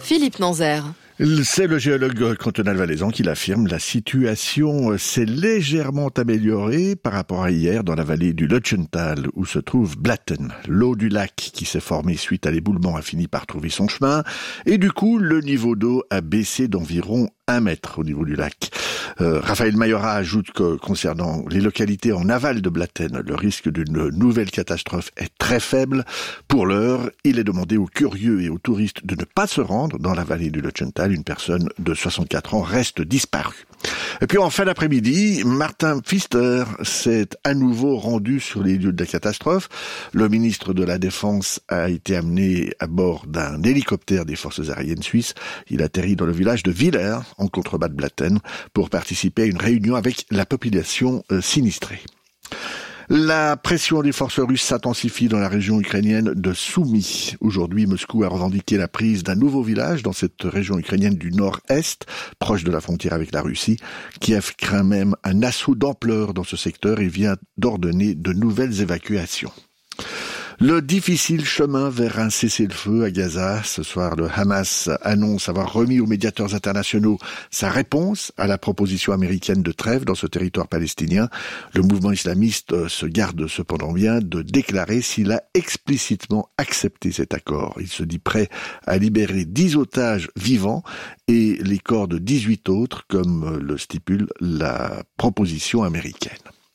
Philippe Nanzer. C'est le géologue cantonal valaisan qui l'affirme. La situation s'est légèrement améliorée par rapport à hier dans la vallée du Lötschental où se trouve Blatten. L'eau du lac qui s'est formée suite à l'éboulement a fini par trouver son chemin et du coup le niveau d'eau a baissé d'environ 1 mètre au niveau du lac. Raphaël Mayora ajoute que concernant les localités en aval de Blatten, le risque d'une nouvelle catastrophe est très faible. Pour l'heure, il est demandé aux curieux et aux touristes de ne pas se rendre dans la vallée du Lötschental. Une personne de 64 ans reste disparue. Et puis en fin d'après-midi, Martin Pfister s'est à nouveau rendu sur les lieux de la catastrophe. Le ministre de la Défense a été amené à bord d'un hélicoptère des forces aériennes suisses. Il atterrit dans le village de Villers, en contrebas de Blatten, pour participer à une réunion avec la population sinistrée. La pression des forces russes s'intensifie dans la région ukrainienne de Soumy. Aujourd'hui, Moscou a revendiqué la prise d'un nouveau village dans cette région ukrainienne du nord-est, proche de la frontière avec la Russie. Kiev craint même un assaut d'ampleur dans ce secteur et vient d'ordonner de nouvelles évacuations. Le difficile chemin vers un cessez-le-feu à Gaza. Ce soir, le Hamas annonce avoir remis aux médiateurs internationaux sa réponse à la proposition américaine de trêve dans ce territoire palestinien. Le mouvement islamiste se garde cependant bien de déclarer s'il a explicitement accepté cet accord. Il se dit prêt à libérer 10 otages vivants et les corps de 18 autres, comme le stipule la proposition américaine.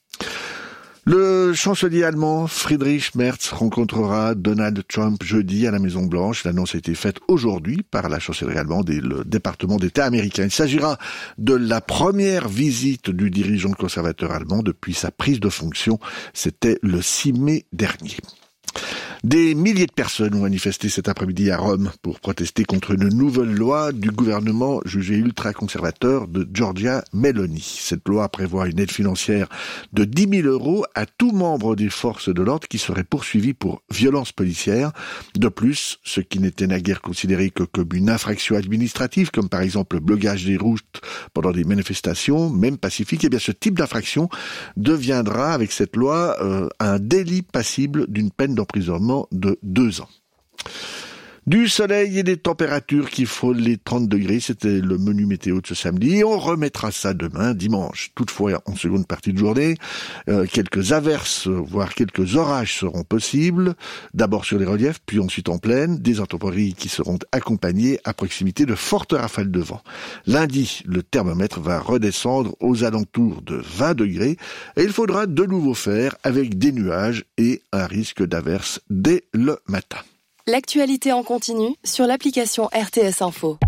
Le chancelier allemand Friedrich Merz rencontrera Donald Trump jeudi à la Maison-Blanche. L'annonce a été faite aujourd'hui par la chancellerie allemande et le département d'État américain. Il s'agira de la première visite du dirigeant conservateur allemand depuis sa prise de fonction. C'était le 6 mai dernier. Des milliers de personnes ont manifesté cet après-midi à Rome pour protester contre une nouvelle loi du gouvernement jugé ultra-conservateur de Giorgia Meloni. Cette loi prévoit une aide financière de 10 000 € à tout membre des forces de l'ordre qui serait poursuivi pour violence policière. De plus, ce qui n'était naguère considéré que comme une infraction administrative, comme par exemple le blocage des routes pendant des manifestations, même pacifiques, eh bien ce type d'infraction deviendra avec cette loi un délit passible d'une peine d'emprisonnement de 2 ans. Du soleil et des températures qui frôlent les 30 degrés, c'était le menu météo de ce samedi. Et on remettra ça demain, dimanche. Toutefois, en seconde partie de journée, quelques averses, voire quelques orages seront possibles. D'abord sur les reliefs, puis ensuite en plaine. Des intempéries qui seront accompagnées à proximité de fortes rafales de vent. Lundi, le thermomètre va redescendre aux alentours de 20 degrés. Et il faudra de nouveau faire avec des nuages et un risque d'averses dès le matin. L'actualité en continu sur l'application RTS Info.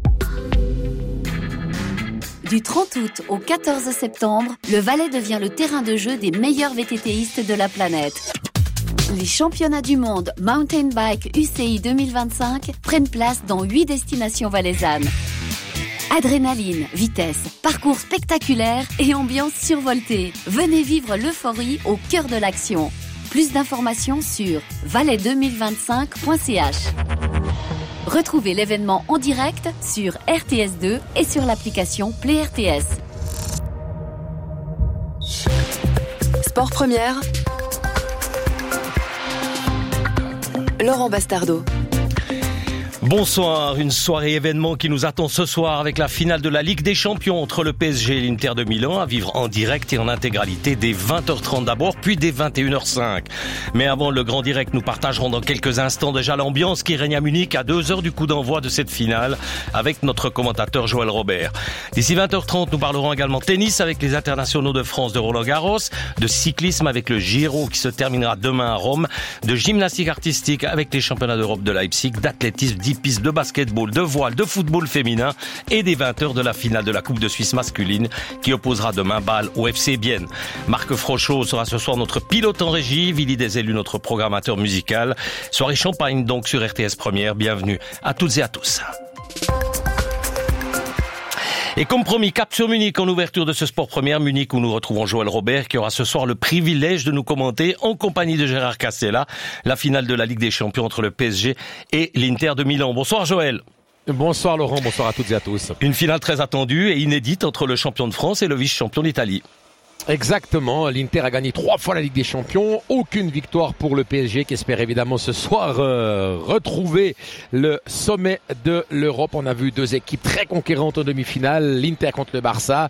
Du 30 août au 14 septembre, le Valais devient le terrain de jeu des meilleurs VTTistes de la planète. Les championnats du monde Mountain Bike UCI 2025 prennent place dans 8 destinations valaisannes. Adrénaline, vitesse, parcours spectaculaire et ambiance survoltée. Venez vivre l'euphorie au cœur de l'action. Plus d'informations sur valais2025.ch. Retrouvez l'événement en direct sur RTS2 et sur l'application Play RTS. Sport Première. Laurent Bastardo. Bonsoir, une soirée événement qui nous attend ce soir avec la finale de la Ligue des Champions entre le PSG et l'Inter de Milan à vivre en direct et en intégralité dès 20h30 d'abord, puis dès 21h05. Mais avant le grand direct, nous partagerons dans quelques instants déjà l'ambiance qui règne à Munich à 2 heures du coup d'envoi de cette finale avec notre commentateur Joël Robert. D'ici 20h30, nous parlerons également tennis avec les internationaux de France de Roland-Garros, de cyclisme avec le Giro qui se terminera demain à Rome, de gymnastique artistique avec les championnats d'Europe de Leipzig, d'athlétisme, pistes de basketball, de voile, de football féminin et des 20h de la finale de la Coupe de Suisse masculine qui opposera demain Bâle au FC Bienne. Marc Frochot sera ce soir notre pilote en régie, Willy Desélus notre programmateur musical. Soirée champagne donc sur RTS Première. Bienvenue à toutes et à tous. Et comme promis, cap sur Munich en ouverture de ce Sport Première, Munich où nous retrouvons Joël Robert qui aura ce soir le privilège de nous commenter en compagnie de Gérard Castella la finale de la Ligue des Champions entre le PSG et l'Inter de Milan. Bonsoir Joël. Bonsoir Laurent, bonsoir à toutes et à tous. Une finale très attendue et inédite entre le champion de France et le vice-champion d'Italie. Exactement, l'Inter a gagné 3 fois la Ligue des Champions, aucune victoire pour le PSG qui espère évidemment ce soir retrouver le sommet de l'Europe. On a vu 2 équipes très conquérantes en demi-finale, l'Inter contre le Barça,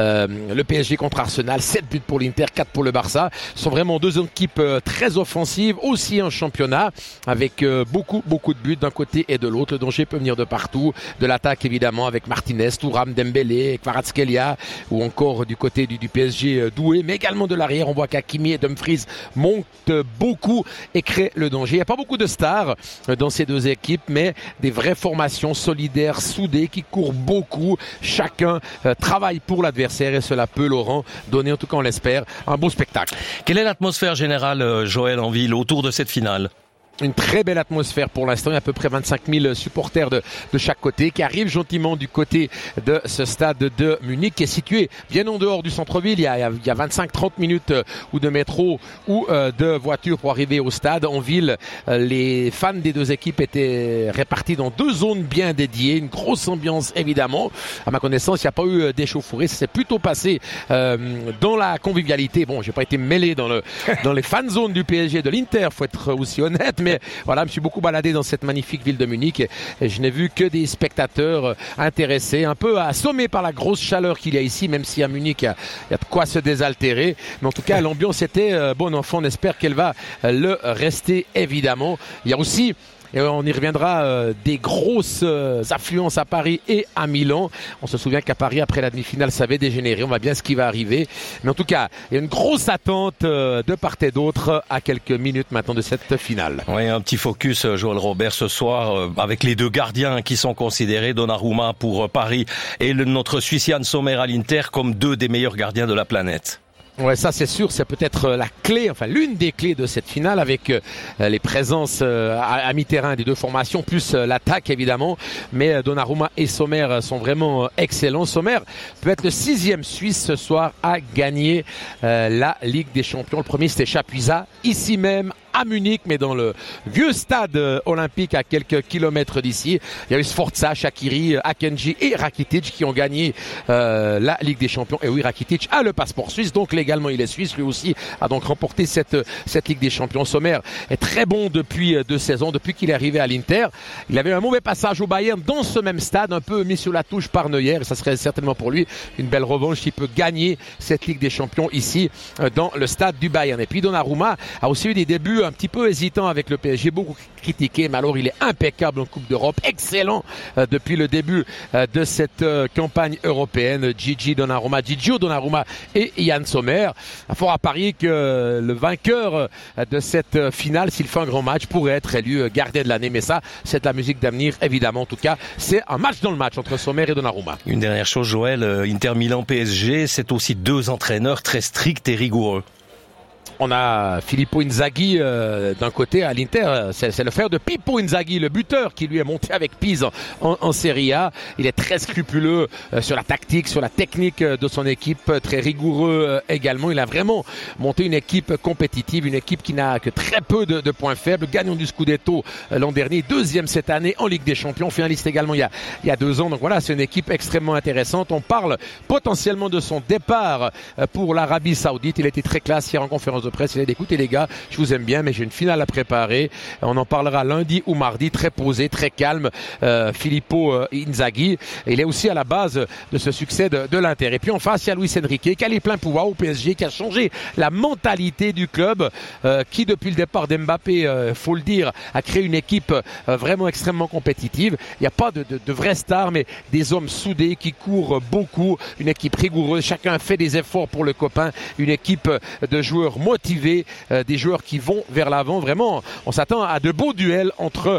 le PSG contre Arsenal, 7 buts pour l'Inter, 4 pour le Barça. Ce sont vraiment 2 équipes très offensives, aussi en championnat, avec beaucoup de buts d'un côté et de l'autre. Le danger peut venir de partout, de l'attaque évidemment avec Martinez, Thuram, Dembélé, Kvaratskhelia, ou encore du côté du PSG Doué, mais également de l'arrière. On voit qu'Hakimi et Dumfries montent beaucoup et créent le danger. Il n'y a pas beaucoup de stars dans ces 2 équipes, mais des vraies formations solidaires, soudées, qui courent beaucoup. Chacun travaille pour l'adversaire et cela peut, Laurent, donner, en tout cas on l'espère, un beau spectacle. Quelle est l'atmosphère générale, Joël, en ville autour de cette finale ? Une très belle atmosphère pour l'instant. Il y a à peu près 25 000 supporters de chaque côté qui arrivent gentiment du côté de ce stade de Munich qui est situé bien en dehors du centre-ville. Il y a 25-30 minutes ou de métro ou de voiture pour arriver au stade. En ville, les fans des 2 équipes étaient répartis dans 2 zones bien dédiées. Une grosse ambiance évidemment. À ma connaissance, il n'y a pas eu d'échauffourée. Ça s'est plutôt passé dans la convivialité. Bon, j'ai pas été mêlé dans les fan zones du PSG et de l'Inter, faut être aussi honnête. Mais voilà, je me suis beaucoup baladé dans cette magnifique ville de Munich et je n'ai vu que des spectateurs intéressés, un peu assommés par la grosse chaleur qu'il y a ici, même si à Munich il y a de quoi se désaltérer. Mais en tout cas, l'ambiance était bon enfant. On espère qu'elle va le rester évidemment. Il y a aussi, et on y reviendra, des grosses affluences à Paris et à Milan. On se souvient qu'à Paris, après la demi-finale, ça avait dégénéré. On voit bien ce qui va arriver. Mais en tout cas, il y a une grosse attente de part et d'autre à quelques minutes maintenant de cette finale. Oui, un petit focus, Joël Robert, ce soir, avec les 2 gardiens qui sont considérés, Donnarumma pour Paris et notre Suisse Yann Sommer à l'Inter, comme 2 des meilleurs gardiens de la planète. Ouais, ça c'est sûr, c'est peut-être la clé, enfin l'une des clés de cette finale avec les présences à mi-terrain des 2 formations, plus l'attaque évidemment. Mais Donnarumma et Sommer sont vraiment excellents. Sommer peut être le 6e Suisse ce soir à gagner la Ligue des Champions. Le premier c'était Chapuisat, ici même à Munich, mais dans le vieux stade olympique à quelques kilomètres d'ici. Il y a eu Sforza, Shaqiri, Akanji et Rakitic qui ont gagné la Ligue des Champions. Et oui, Rakitic a le passeport suisse, donc légalement il est suisse. Lui aussi a donc remporté cette Ligue des Champions. Sommer est très bon depuis 2 saisons, depuis qu'il est arrivé à l'Inter. Il avait un mauvais passage au Bayern dans ce même stade, un peu mis sur la touche par Neuer. Et ça serait certainement pour lui une belle revanche s'il peut gagner cette Ligue des Champions ici dans le stade du Bayern. Et puis Donnarumma a aussi eu des débuts un petit peu hésitant avec le PSG, beaucoup critiqué, mais alors il est impeccable en Coupe d'Europe, excellent depuis le début de cette campagne européenne. Gigio Donnarumma et Yann Sommer. Il faut à parier que le vainqueur de cette finale, s'il fait un grand match, pourrait être élu gardien de l'année, mais ça c'est de la musique d'avenir évidemment. En tout cas, c'est un match dans le match entre Sommer et Donnarumma. Une dernière chose, Joël, Inter Milan PSG, c'est aussi 2 entraîneurs très stricts et rigoureux. On a Filippo Inzaghi d'un côté à l'Inter, c'est le frère de Pippo Inzaghi, le buteur qui lui est monté avec Pise en Serie A. Il est très scrupuleux sur la tactique, sur la technique de son équipe, très rigoureux également. Il a vraiment monté une équipe compétitive, une équipe qui n'a que très peu de points faibles. Gagnant du Scudetto l'an dernier, 2e cette année en Ligue des Champions, finaliste également il y a 2 ans. Donc voilà, c'est une équipe extrêmement intéressante. On parle potentiellement de son départ pour l'Arabie Saoudite. Il a été très classe hier en conférence de presse. Il a dit, écoutez les gars, je vous aime bien, mais j'ai une finale à préparer. On en parlera lundi ou mardi, très posé, très calme. Filippo Inzaghi, il est aussi à la base de ce succès de l'Inter. Et puis en face, il y a Luis Enrique qui a les pleins pouvoirs au PSG, qui a changé la mentalité du club, qui depuis le départ d'Mbappé, faut le dire, a créé une équipe vraiment extrêmement compétitive. Il n'y a pas de vraies stars, mais des hommes soudés qui courent beaucoup, une équipe rigoureuse, chacun fait des efforts pour le copain, une équipe de joueurs motivés, des joueurs qui vont vers l'avant. Vraiment, on s'attend à de beaux duels entre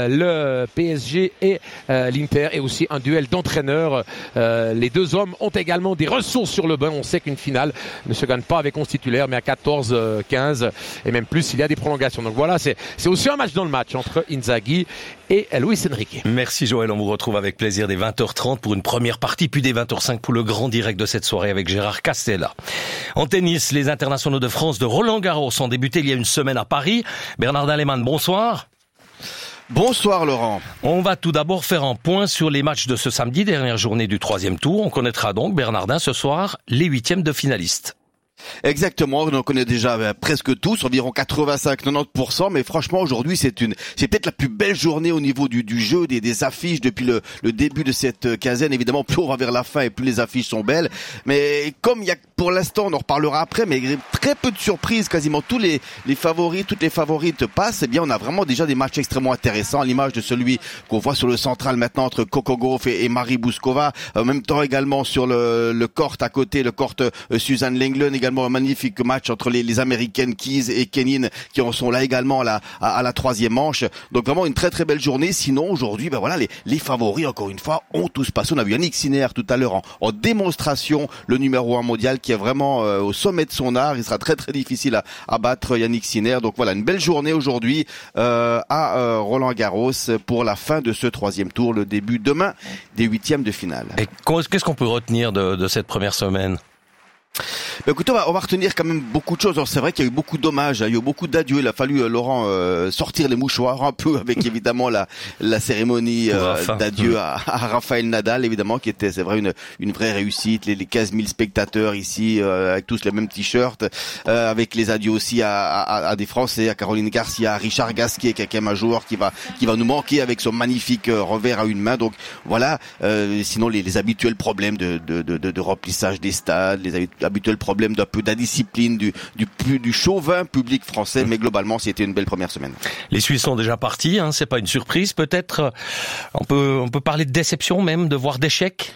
le PSG et l'Inter, et aussi un duel d'entraîneurs. Les 2 hommes ont également des ressources sur le banc. On sait qu'une finale ne se gagne pas avec 11 titulaires, mais à 14, 15 et même plus s'il y a des prolongations. Donc voilà, c'est aussi un match dans le match entre Inzaghi et Luis Enrique. Merci Joël, on vous retrouve avec plaisir dès 20h30 pour une première partie, puis dès 20h05 pour le grand direct de cette soirée avec Gérard Castella. En tennis, les internationaux de France de Roland-Garros ont débuté il y a une semaine à Paris. Bernardin Lehmann, bonsoir. Bonsoir Laurent. On va tout d'abord faire un point sur les matchs de ce samedi, dernière journée du 3e tour. On connaîtra donc, Bernardin, ce soir, les 8e de finalistes. Exactement, on en connaît déjà presque tous, environ 85-90%, mais franchement aujourd'hui c'est peut-être la plus belle journée au niveau du jeu, des affiches depuis le début de cette quinzaine. Évidemment, plus on va vers la fin et plus les affiches sont belles, mais comme il y a pour l'instant, on en reparlera après, mais très peu de surprises, quasiment tous les favoris, toutes les favorites passent, eh bien on a vraiment déjà des matchs extrêmement intéressants, à l'image de celui qu'on voit sur le central maintenant entre Coco Gauff et Marie Bouzkova, en même temps également sur le court à côté, le court Suzanne Lenglen, également un magnifique match entre les Américaines Keys et Kenin qui en sont là également à la troisième manche. Donc vraiment une très très belle journée. Sinon aujourd'hui, ben voilà, les favoris encore une fois ont tous passé. On a vu Yannick Sinner tout à l'heure en démonstration, le numéro 1 mondial qui est vraiment au sommet de son art. Il sera très très difficile à battre Yannick Sinner. Donc voilà, une belle journée aujourd'hui à Roland-Garros pour la fin de ce troisième tour, le début demain des huitièmes de finale. Et qu'est-ce qu'on peut retenir de cette première semaine? Écoutez, on va retenir quand même beaucoup de choses. Alors, c'est vrai qu'il y a eu beaucoup d'hommages, il y a eu beaucoup d'adieux. Il a fallu, Laurent, sortir les mouchoirs un peu avec évidemment la cérémonie d'adieu à Rafael Nadal, évidemment, qui était, c'est vrai, une vraie réussite. Les 15 000 spectateurs ici, avec tous les mêmes t-shirts, avec les adieux aussi à des Français, à Caroline Garcia, à Richard Gasquet, qui est quand même un joueur qui va nous manquer avec son magnifique revers à une main. Donc voilà. Sinon, les habituels problèmes de remplissage des stades, les habituels problèmes d'un peu d'indiscipline du chauvin public français, mais globalement c'était une belle première semaine. Les Suisses sont déjà partis, hein, c'est pas une surprise peut-être. On peut parler de déception même, de voir d'échec.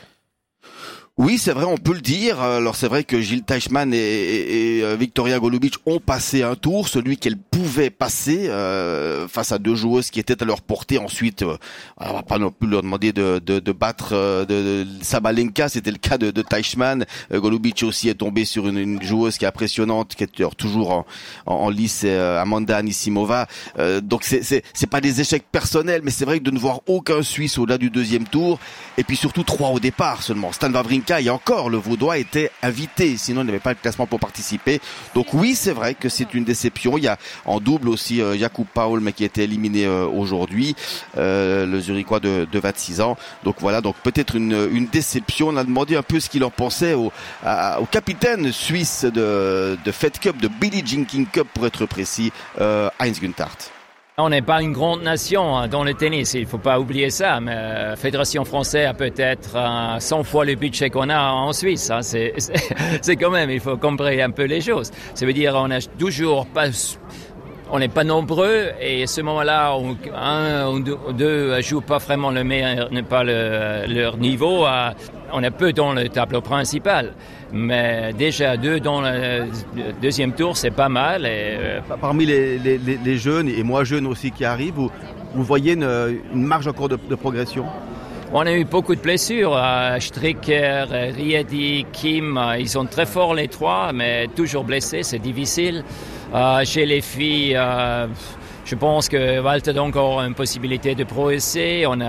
Oui, c'est vrai, on peut le dire. Alors c'est vrai que Jil Teichmann et Victoria Golubic ont passé un tour, celui qu'elles pouvaient passer face à deux joueuses qui étaient à leur portée. Ensuite, on va pas non plus leur demander de battre de Sabalenka, c'était le cas de Teichmann. Golubic aussi est tombé sur une joueuse qui est impressionnante, qui est toujours en lice, Amanda Anisimova. Donc c'est pas des échecs personnels, mais c'est vrai que de ne voir aucun Suisse au-delà du deuxième tour, et puis surtout 3 au départ seulement. Stan Wawrinka et encore, le Vaudois était invité, sinon il n'avait pas le classement pour participer. Donc oui, c'est vrai que c'est une déception. Il y a en double aussi Jakub Paul, mais qui a été éliminé aujourd'hui, le Zurichois de 26 ans. Donc voilà, donc peut-être une déception. On a demandé un peu ce qu'il en pensait au capitaine suisse de Fed Cup, de Billie Jean King Cup pour être précis, Heinz Gunthardt. On n'est pas une grande nation dans le tennis, il ne faut pas oublier ça, mais la Fédération française a peut-être 100 fois le budget qu'on a en Suisse. Hein. C'est quand même, il faut comprendre un peu les choses. Ça veut dire on a toujours pas... On n'est pas nombreux et à ce moment-là, un ou deux jouent pas vraiment le meilleur, pas leur niveau. On est peu dans le tableau principal, mais déjà 2 dans le deuxième tour, c'est pas mal. Et parmi les jeunes et moi jeune aussi qui arrivent, vous voyez une marge encore de progression? On a eu beaucoup de blessures. Stricker, Riedi, Kim, ils sont très forts les trois, mais toujours blessés, c'est difficile. Chez les filles, je pense que Walter a encore une possibilité de progresser. On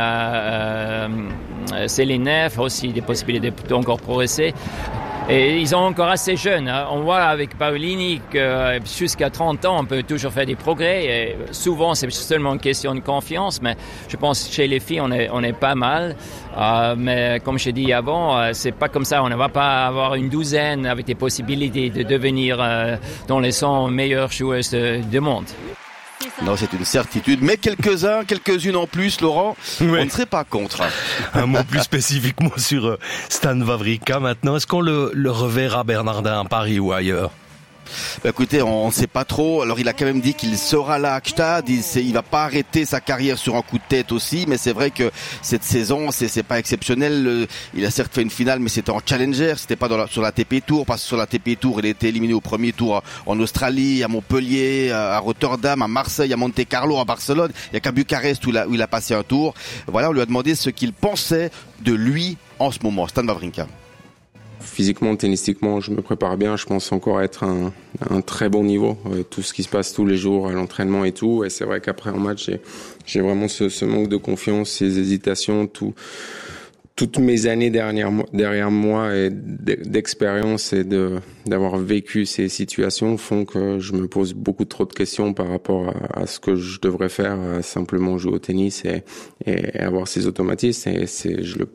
a Céline Neff aussi des possibilités d'encore progresser. Et ils sont encore assez jeunes. On voit avec Paolini que jusqu'à 30 ans, on peut toujours faire des progrès. Et souvent, c'est seulement une question de confiance. Mais je pense que chez les filles, on est pas mal. Mais comme je dit avant, c'est pas comme ça. On ne va pas avoir une douzaine avec des possibilités de devenir dans les 100 meilleures joueuses du monde. Non, c'est une certitude, mais quelques-unes en plus, Laurent, oui. On ne serait pas contre. Un mot plus spécifiquement sur Stan Wawrinka maintenant. Est-ce qu'on le reverra, Bernardin, à Paris ou ailleurs? Écoutez, on ne sait pas trop. Alors il a quand même dit qu'il sera là à Gstaad. Il va pas arrêter sa carrière sur un coup de tête aussi, mais c'est vrai que cette saison c'est pas exceptionnel. Il a certes fait une finale, mais c'était en challenger, c'était pas sur la TP Tour, parce que sur la TP Tour il a été éliminé au premier tour en Australie, à Montpellier, à Rotterdam, à Marseille, à Monte Carlo, à Barcelone. Il y a qu'à Bucarest où il a passé un tour. Voilà, on lui a demandé ce qu'il pensait de lui en ce moment, Stan Wawrinka. Physiquement, tennistiquement, je me prépare bien. Je pense encore être à un très bon niveau. Tout ce qui se passe tous les jours à l'entraînement et tout. Et c'est vrai qu'après un match, j'ai vraiment ce manque de confiance, ces hésitations, tout toutes mes années derrière moi et d'expérience et d'avoir vécu ces situations font que je me pose beaucoup trop de questions par rapport à ce que je devrais faire, simplement jouer au tennis et avoir ces automatismes. Et je le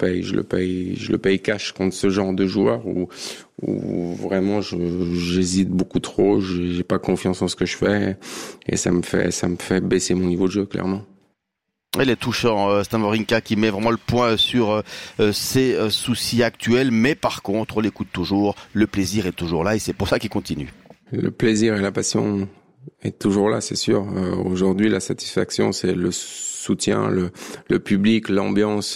paye cash contre ce genre de joueur où vraiment j'hésite beaucoup trop, j'ai pas confiance en ce que je fais et ça me fait baisser mon niveau de jeu clairement. Il est touchant, Stan Wawrinka, qui met vraiment le point sur ses soucis actuels, mais par contre, on l'écoute toujours, le plaisir est toujours là et c'est pour ça qu'il continue. Le plaisir et la passion est toujours là, c'est sûr. Aujourd'hui, la satisfaction, c'est le soutien, le public, l'ambiance,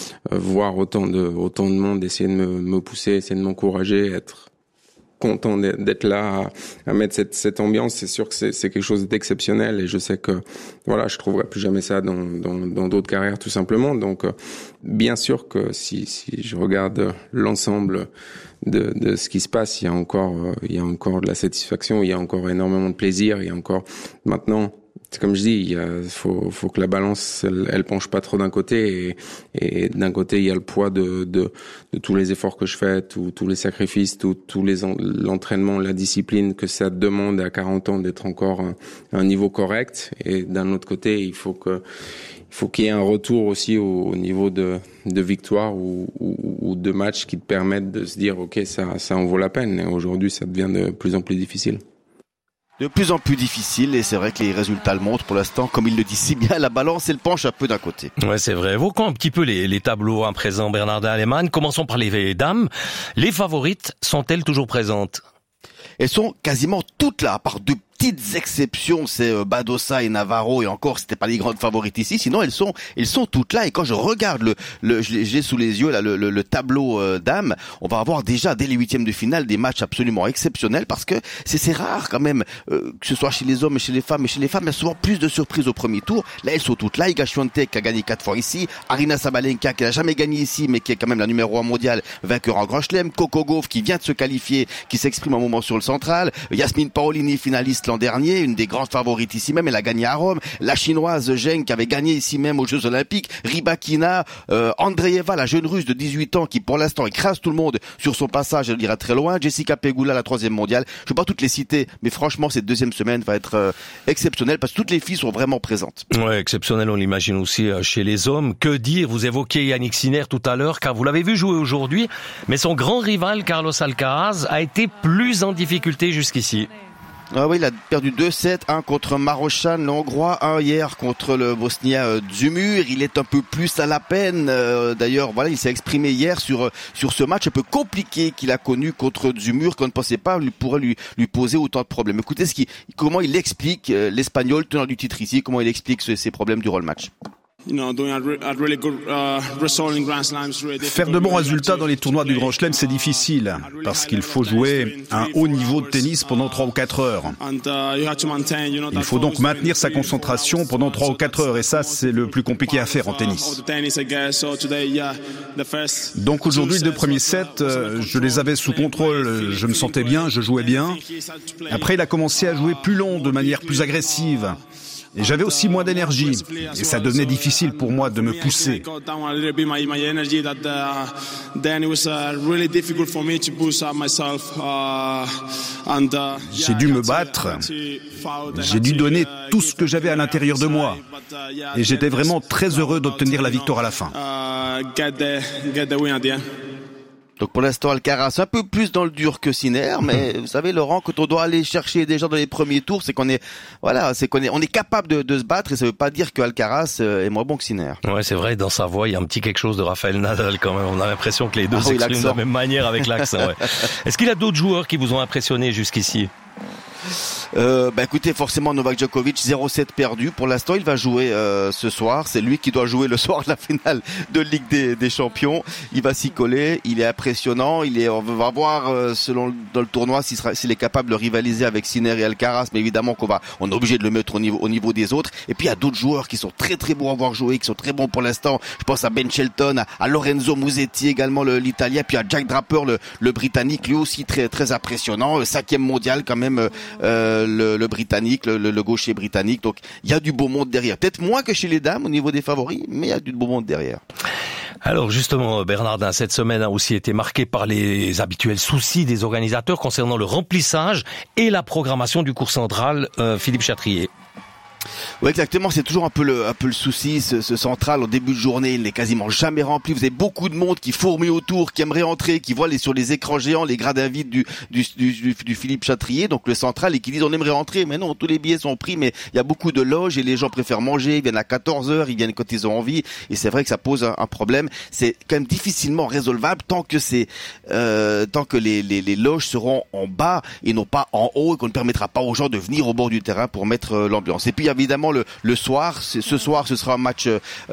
voir autant de monde, essayer de me pousser, essayer de m'encourager, être content d'être là à mettre cette ambiance. C'est sûr que c'est quelque chose d'exceptionnel et je sais que voilà, je trouverai plus jamais ça dans d'autres carrières tout simplement. Donc bien sûr que si je regarde l'ensemble de ce qui se passe, il y a encore de la satisfaction, il y a encore énormément de plaisir, il y a encore maintenant, c'est comme je dis, il faut que la balance elle penche pas trop d'un côté et d'un côté il y a le poids de tous les efforts que je fais, tous les sacrifices, l'entraînement, la discipline que ça demande à 40 ans d'être encore à un niveau correct, et d'un autre côté il faut qu'il y ait un retour aussi au niveau de victoire ou de matchs qui te permettent de se dire ok, ça en vaut la peine. Et aujourd'hui ça devient de plus en plus difficile. De plus en plus difficile, et c'est vrai que les résultats le montrent pour l'instant. Comme il le dit si bien, la balance elle penche un peu d'un côté. Ouais, c'est vrai. Évoquons un petit peu les tableaux à présent, Bernarda Alemann. Commençons par les dames. Les favorites sont-elles toujours présentes? Elles sont quasiment toutes là, à part deux petites exceptions, c'est Badosa et Navarro, et encore c'était pas les grandes favorites ici, sinon elles sont toutes là. Et quand je regarde j'ai sous les yeux là le tableau dames, on va avoir déjà dès les huitièmes de finale des matchs absolument exceptionnels, parce que c'est rare quand même que ce soit chez les hommes et chez les femmes, il y a souvent plus de surprises au premier tour. Là elles sont toutes là. Iga Swiatek qui a gagné 4 fois ici, Aryna Sabalenka qui n'a jamais gagné ici mais qui est quand même la numéro 1 mondiale, vainqueur en Grand Chelem, Coco Gauff qui vient de se qualifier, qui s'exprime un moment sur le central, Yasmine Paolini finaliste l'an dernier, une des grandes favorites ici même, elle a gagné à Rome, la chinoise Zheng qui avait gagné ici même aux Jeux Olympiques, Rybakina, Andreeva, la jeune russe de 18 ans qui pour l'instant écrase tout le monde sur son passage, elle ira très loin, Jessica Pegula, la 3e mondiale. Je ne vais pas toutes les citer, mais franchement cette deuxième semaine va être exceptionnelle parce que toutes les filles sont vraiment présentes. Ouais, exceptionnel, on l'imagine aussi chez les hommes. Que dire, vous évoquiez Yannick Sinner tout à l'heure, car vous l'avez vu jouer aujourd'hui, mais son grand rival Carlos Alcaraz a été plus en difficulté jusqu'ici. Ah oui, il a perdu 2-7, un contre Marochan, le Hongrois, un hier contre le Bosnien Dzumhur. Il est un peu plus à la peine. D'ailleurs, voilà, il s'est exprimé hier sur ce match un peu compliqué qu'il a connu contre Dzumhur, qu'on ne pensait pas pourrait lui poser autant de problèmes. Écoutez comment il explique, l'Espagnol, tenant du titre ici, comment il explique ces problèmes durant le match. Faire de bons résultats dans les tournois du Grand Chelem, c'est difficile, parce qu'il faut jouer un haut niveau de tennis pendant 3 ou 4 heures. Il faut donc maintenir sa concentration pendant 3 ou 4 heures, et ça, c'est le plus compliqué à faire en tennis. Donc aujourd'hui, les 2 premiers sets, je les avais sous contrôle, je me sentais bien, je jouais bien. Après, il a commencé à jouer plus long, de manière plus agressive. Et j'avais aussi moins d'énergie, et ça devenait difficile pour moi de me pousser. J'ai dû me battre, j'ai dû donner tout ce que j'avais à l'intérieur de moi, et j'étais vraiment très heureux d'obtenir la victoire à la fin. Donc pour l'instant Alcaraz un peu plus dans le dur que Sinner, mais vous savez Laurent, quand on doit aller chercher des gens dans les premiers tours, c'est qu'on est capable de se battre, et ça veut pas dire que Alcaraz est moins bon que Sinner. Ouais, c'est vrai, dans sa voix il y a un petit quelque chose de Raphaël Nadal quand même. On a l'impression que les deux s'expriment de la même manière avec l'accent. Ouais. Est-ce qu'il y a d'autres joueurs qui vous ont impressionné jusqu'ici? Écoutez, forcément Novak Djokovic 0-7 perdu. Pour l'instant, il va jouer ce soir. C'est lui qui doit jouer le soir de la finale de Ligue des Champions. Il va s'y coller. Il est impressionnant. On va voir dans le tournoi s'il est capable de rivaliser avec Sinner et Alcaraz. Mais évidemment on est obligé de le mettre au niveau des autres. Et puis il y a d'autres joueurs qui sont très très bons à voir jouer, qui sont très bons pour l'instant. Je pense à Ben Shelton, à Lorenzo Musetti également, l'Italien, puis à Jack Draper, le Britannique, lui aussi très très impressionnant. 5e mondial quand même. Le Britannique, le gaucher britannique. Donc il y a du beau monde derrière. Peut-être moins que chez les dames au niveau des favoris, mais il y a du beau monde derrière. Alors justement, Bernardin, cette semaine a aussi été marquée par les habituels soucis des organisateurs concernant le remplissage et la programmation du cours central. Philippe Chatrier. Oui, exactement. C'est toujours un peu le souci. Ce central, au début de journée, il n'est quasiment jamais rempli. Vous avez beaucoup de monde qui fourmille autour, qui aimerait entrer, qui voit sur les écrans géants les gradins vides du Philippe Chatrier, donc le central, et qui disent on aimerait entrer. Mais non, tous les billets sont pris, mais il y a beaucoup de loges et les gens préfèrent manger. Ils viennent à 14h, ils viennent quand ils ont envie. Et c'est vrai que ça pose un problème. C'est quand même difficilement résolvable tant que les loges seront en bas et non pas en haut, et qu'on ne permettra pas aux gens de venir au bord du terrain pour mettre l'ambiance. Et puis évidemment le soir, ce soir ce sera un match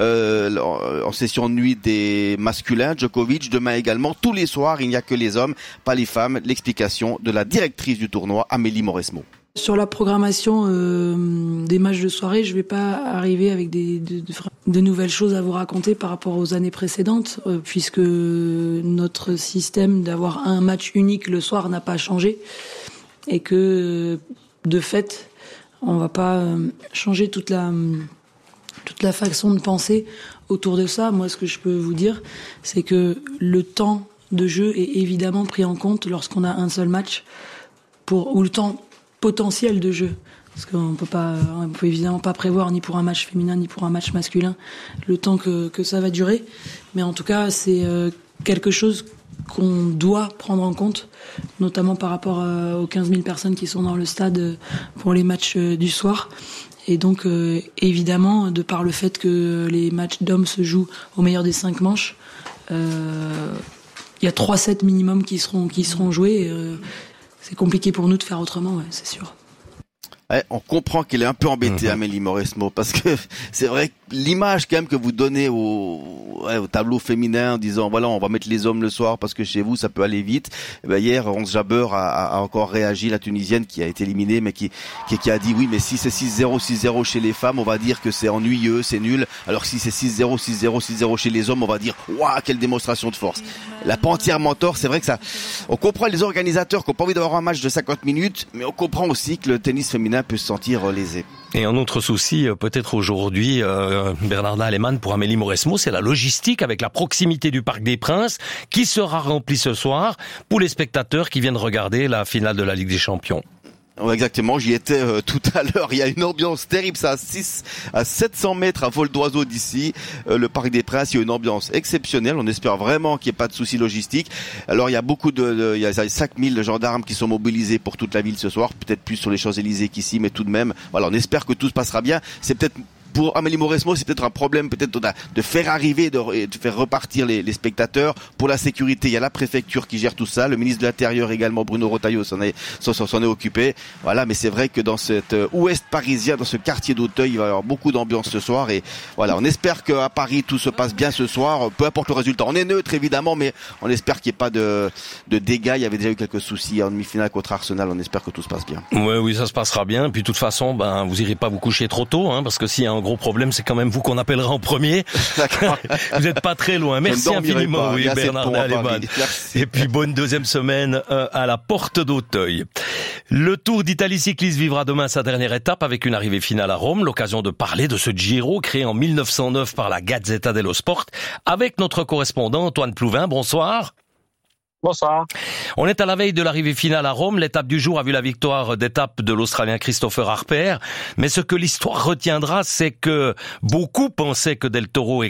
en session de nuit des masculins, Djokovic. Demain également, tous les soirs, il n'y a que les hommes, pas les femmes. L'explication de la directrice du tournoi, Amélie Mauresmo. Sur la programmation des matchs de soirée, je vais pas arriver avec de nouvelles choses à vous raconter par rapport aux années précédentes, puisque notre système d'avoir un match unique le soir n'a pas changé, et que de fait, on va pas changer toute la façon de penser autour de ça. Moi, ce que je peux vous dire, c'est que le temps de jeu est évidemment pris en compte lorsqu'on a un seul match, ou le temps potentiel de jeu. Parce qu'on peut évidemment pas prévoir ni pour un match féminin ni pour un match masculin le temps que ça va durer. Mais en tout cas, c'est quelque chose qu'on doit prendre en compte, notamment par rapport aux 15 000 personnes qui sont dans le stade pour les matchs du soir. Et donc, évidemment, de par le fait que les matchs d'hommes se jouent au meilleur des 5 manches, il y a 3 sets minimum qui seront joués. C'est compliqué pour nous de faire autrement, ouais, c'est sûr. Ouais, on comprend qu'il est un peu embêté, Amélie Mauresmo, parce que c'est vrai que l'image quand même que vous donnez au tableau féminin en disant voilà, on va mettre les hommes le soir parce que chez vous ça peut aller vite. Et ben hier, Ons Jabeur a encore réagi, la Tunisienne qui a été éliminée, mais qui a dit oui, mais si c'est 6-0, 6-0 chez les femmes, on va dire que c'est ennuyeux, c'est nul. Alors si c'est 6-0, 6-0, 6-0 chez les hommes, on va dire waouh, quelle démonstration de force. La pas entièrement tort, c'est vrai que ça. On comprend les organisateurs qui n'ont pas envie d'avoir un match de 50 minutes, mais on comprend aussi que le tennis féminin peut se sentir lésé. Et un autre souci, peut-être aujourd'hui, Bernardin Aleman pour Amélie Mauresmo, c'est la logistique avec la proximité du Parc des Princes qui sera remplie ce soir pour les spectateurs qui viennent regarder la finale de la Ligue des Champions. Ouais, exactement, j'y étais tout à l'heure. Il y a une ambiance terrible, ça à 700 mètres à vol d'oiseau d'ici, le Parc des Princes. Il y a une ambiance exceptionnelle. On espère vraiment qu'il n'y ait pas de soucis logistiques. Alors il y a il y a 5000 gendarmes qui sont mobilisés pour toute la ville ce soir, peut-être plus sur les Champs-Élysées qu'ici, mais tout de même, voilà, on espère que tout se passera bien. C'est peut-être pour Amélie Mauresmo, c'est peut-être un problème de faire arriver, de faire repartir les spectateurs. Pour la sécurité, il y a la préfecture qui gère tout ça. Le ministre de l'Intérieur également, Bruno Retailleau, s'en est occupé. Voilà, mais c'est vrai que dans cet ouest parisien, dans ce quartier d'Auteuil, il va y avoir beaucoup d'ambiance ce soir. Et voilà, on espère qu'à Paris, tout se passe bien ce soir. Peu importe le résultat. On est neutre, évidemment, mais on espère qu'il n'y ait pas de dégâts. Il y avait déjà eu quelques soucis en demi-finale contre Arsenal. On espère que tout se passe bien. Oui, ça se passera bien. Puis de toute façon, vous irez pas vous coucher trop tôt, parce que s'il y a un gros problème, c'est quand même vous qu'on appellera en premier. Vous n'êtes pas très loin. Merci infiniment, oui, Bernard Aleman. Et puis bonne deuxième semaine à la porte d'Auteuil. Le Tour d'Italie cycliste vivra demain sa dernière étape avec une arrivée finale à Rome. L'occasion de parler de ce Giro créé en 1909 par la Gazzetta dello Sport avec notre correspondant Antoine Plouvin. Bonsoir. Bonsoir. On est à la veille de l'arrivée finale à Rome. L'étape du jour a vu la victoire d'étape de l'Australien Christopher Harper. Mais ce que l'histoire retiendra, c'est que beaucoup pensaient que Del Toro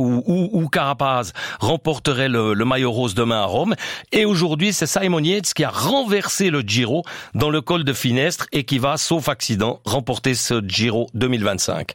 ou Carapaz remporteraient le maillot rose demain à Rome. Et aujourd'hui, c'est Simon Yates qui a renversé le Giro dans le col de Finestre et qui va, sauf accident, remporter ce Giro 2025.